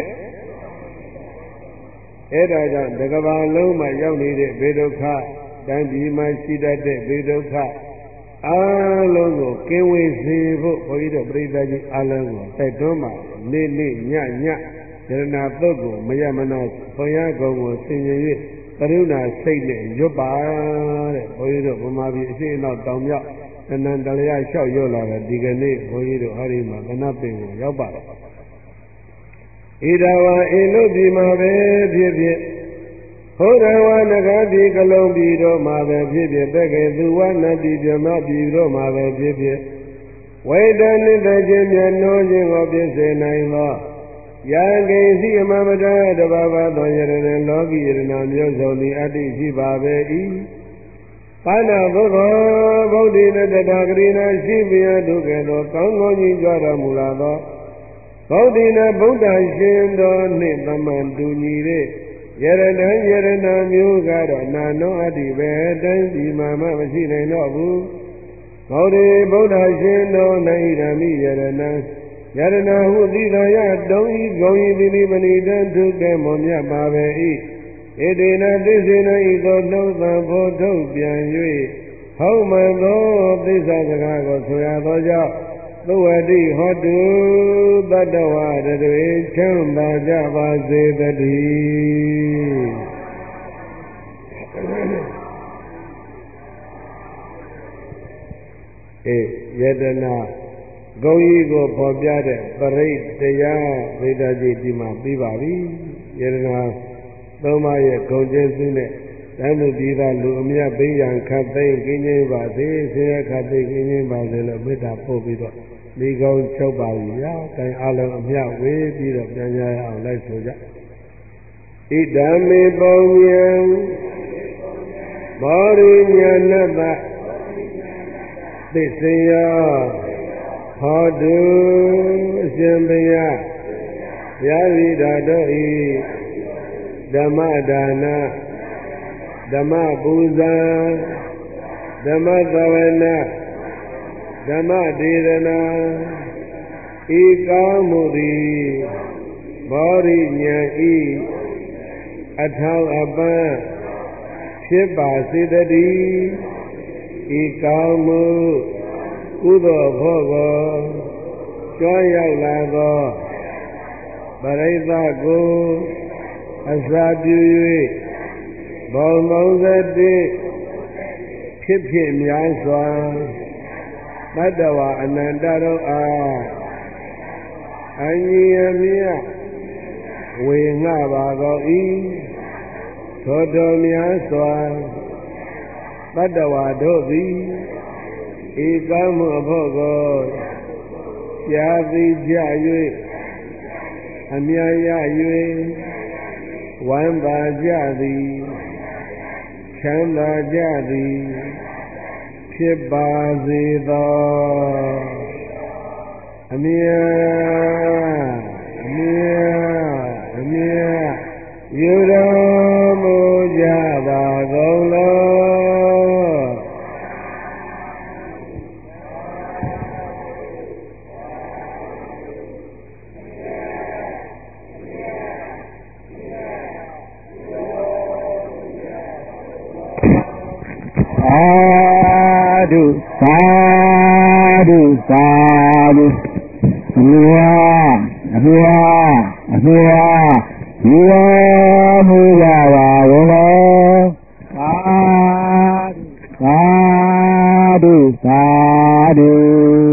A: အဲ့ဒါကြောင့်တကဘာလုံးမှာရောက်နေတဲ့ဘေဒုက္ခတန်ကြီးမှရှိတတ်တဲ့ဘေဒုက္ခအားလုံးကိုကင်းဝေးစေဖို့ဘုန်းကြီးတို့ပြိဿကြီးအားလုံးကိုတိုက်တွန်းပါနေ့ညယရဏသုတ်ကိုမရမနာဘုရားကုံကိုဆင်ញင်၍ကရုဏာစိတ်နဲ့ရွတ်ပါတဲ့ဘုန်းကြီးတို့ဗမာပြည်အရှိအနောက်တောင်မြောက်အနန္တလျာလျှောက်ရွတ်လာတဲ့ဒီကနေ့ဘုန်းကြီးတို့ဟောဒီမှာကနပင်ကိုရောက်ပါတယ်ဣဒဝါအိလို့ဒီမှာပဲဖြစ်ဖြစ်ဟောရဝနဂတိကလုံးပြည်တော့မှာပဲဖြစ်ဖြစ်တက္ကေသူဝနတိပြမပြည်တော့မှာပဲဖြစ်ဖြစ်ဝိဒနိတခြင်းမြတ်နှောခြင်းကိုပြည့်စုံနိုင်သောယာကိစီအမမတတဘာဝသောယရဏလောကီယရဏမျိုးစုံသည်အတ္တိရှိပါပဲ၏ပါဏဘုသောဗုဒ္ဓိနတတဂရိနာရှိပြဒုက္ခသောကောင်းကောင်းကြီးကြွတော်မူလာသောဗုဒ္ဓိနဗုဒ္ဓရှင်တော်နှင့်သမန်တူညီတဲ့ယရဏမျိုးကတော့နာနောအတ္တိပဲတိုင်းဒီမှာမှမရှိနိုင်တော့ဘူးဗုဒ္ဓေဗုဒ္ဓရှင်တော်၌ဓမ္မိယရဏဟုသီသာယတုံဤဂုံဤတိပဏိတံဒုက္ခမောမြတ်ပါပဲ၏ဧတေနသစ္စေနဤသောနှုတ်သံဖို့ထုတ်ပြန်၍ဟောမှန်သောသစ္စာစကားကိုဆိုရသောကြောင့်သုဝတိဟောတုတတ္တဝါတွေချမ်းသာကြပါစေတည်းယတနာဂုံကြီးကိုပေါ်ပြတဲ့ပရိတ်တရားဗေဒကြီးဒီမှာပြီးပါပြီယတနာသုံးပါးရဲ့ဂုံကျေးဇူးနဲ့တန်သူပြည်သားလူအမြတ်ပေးရန်ခတ်သိမ်းကင်းခြင်းပါစေဆင်းရဲခတ်သိမ်းကင်းခြင်းပါစေလို့မေတ္တာပို့ပြီးတော့ဒီကောင်းချုပ်ပါပြီဗျာ။တိုင်အလုံးအမြတ်ဝေးပြီးတော့ပြန်ကြရအောင်လိုက်ဆိုကြ။ဣဒံမေပုံညံဘောရိညာဏတ္တသစ္စယဟောတုအရှင်ဘုရားယာဝိဓာတို့ဤဓမ္မဒါနဓမ္မပူဇာဓမ္မသဝနာဓမ္မဒေသနာဤကောင်းမှုသည်ဘောရိညာဤအထောက်အပံ့ဖြစ်ပါစေတည်းဤကောင်းမှုကုသိုလ်ဖို့ကိုကြွရောက်လာသောပရိသတ်ကိုအစာပြု၍ဘုံဘုံသတိဖြဖြစ်ဖြစ်များစွာတတ္တဝါအနန္တတို့အားအညီအမျှဝေငှပါကုန်၏ထိုတော်များစွာတတ္တဝါတို့သည်ဤကောင်းမှုအဖို့ကိုကြားသိကြ၍အမြတ်ရ၍ဝမ်းသာကြသည်ချမ်းသာကြသည်ဖြစ်ပါစေသောအမြတ်အမြတ်အမြတ်ယူတော်မူကြပါကုန်လောသာဓုသာဓုအမြတ်အမြတ်အမြတ်ယူတော်မူကြပါကုန်လောသာဓုသာဓု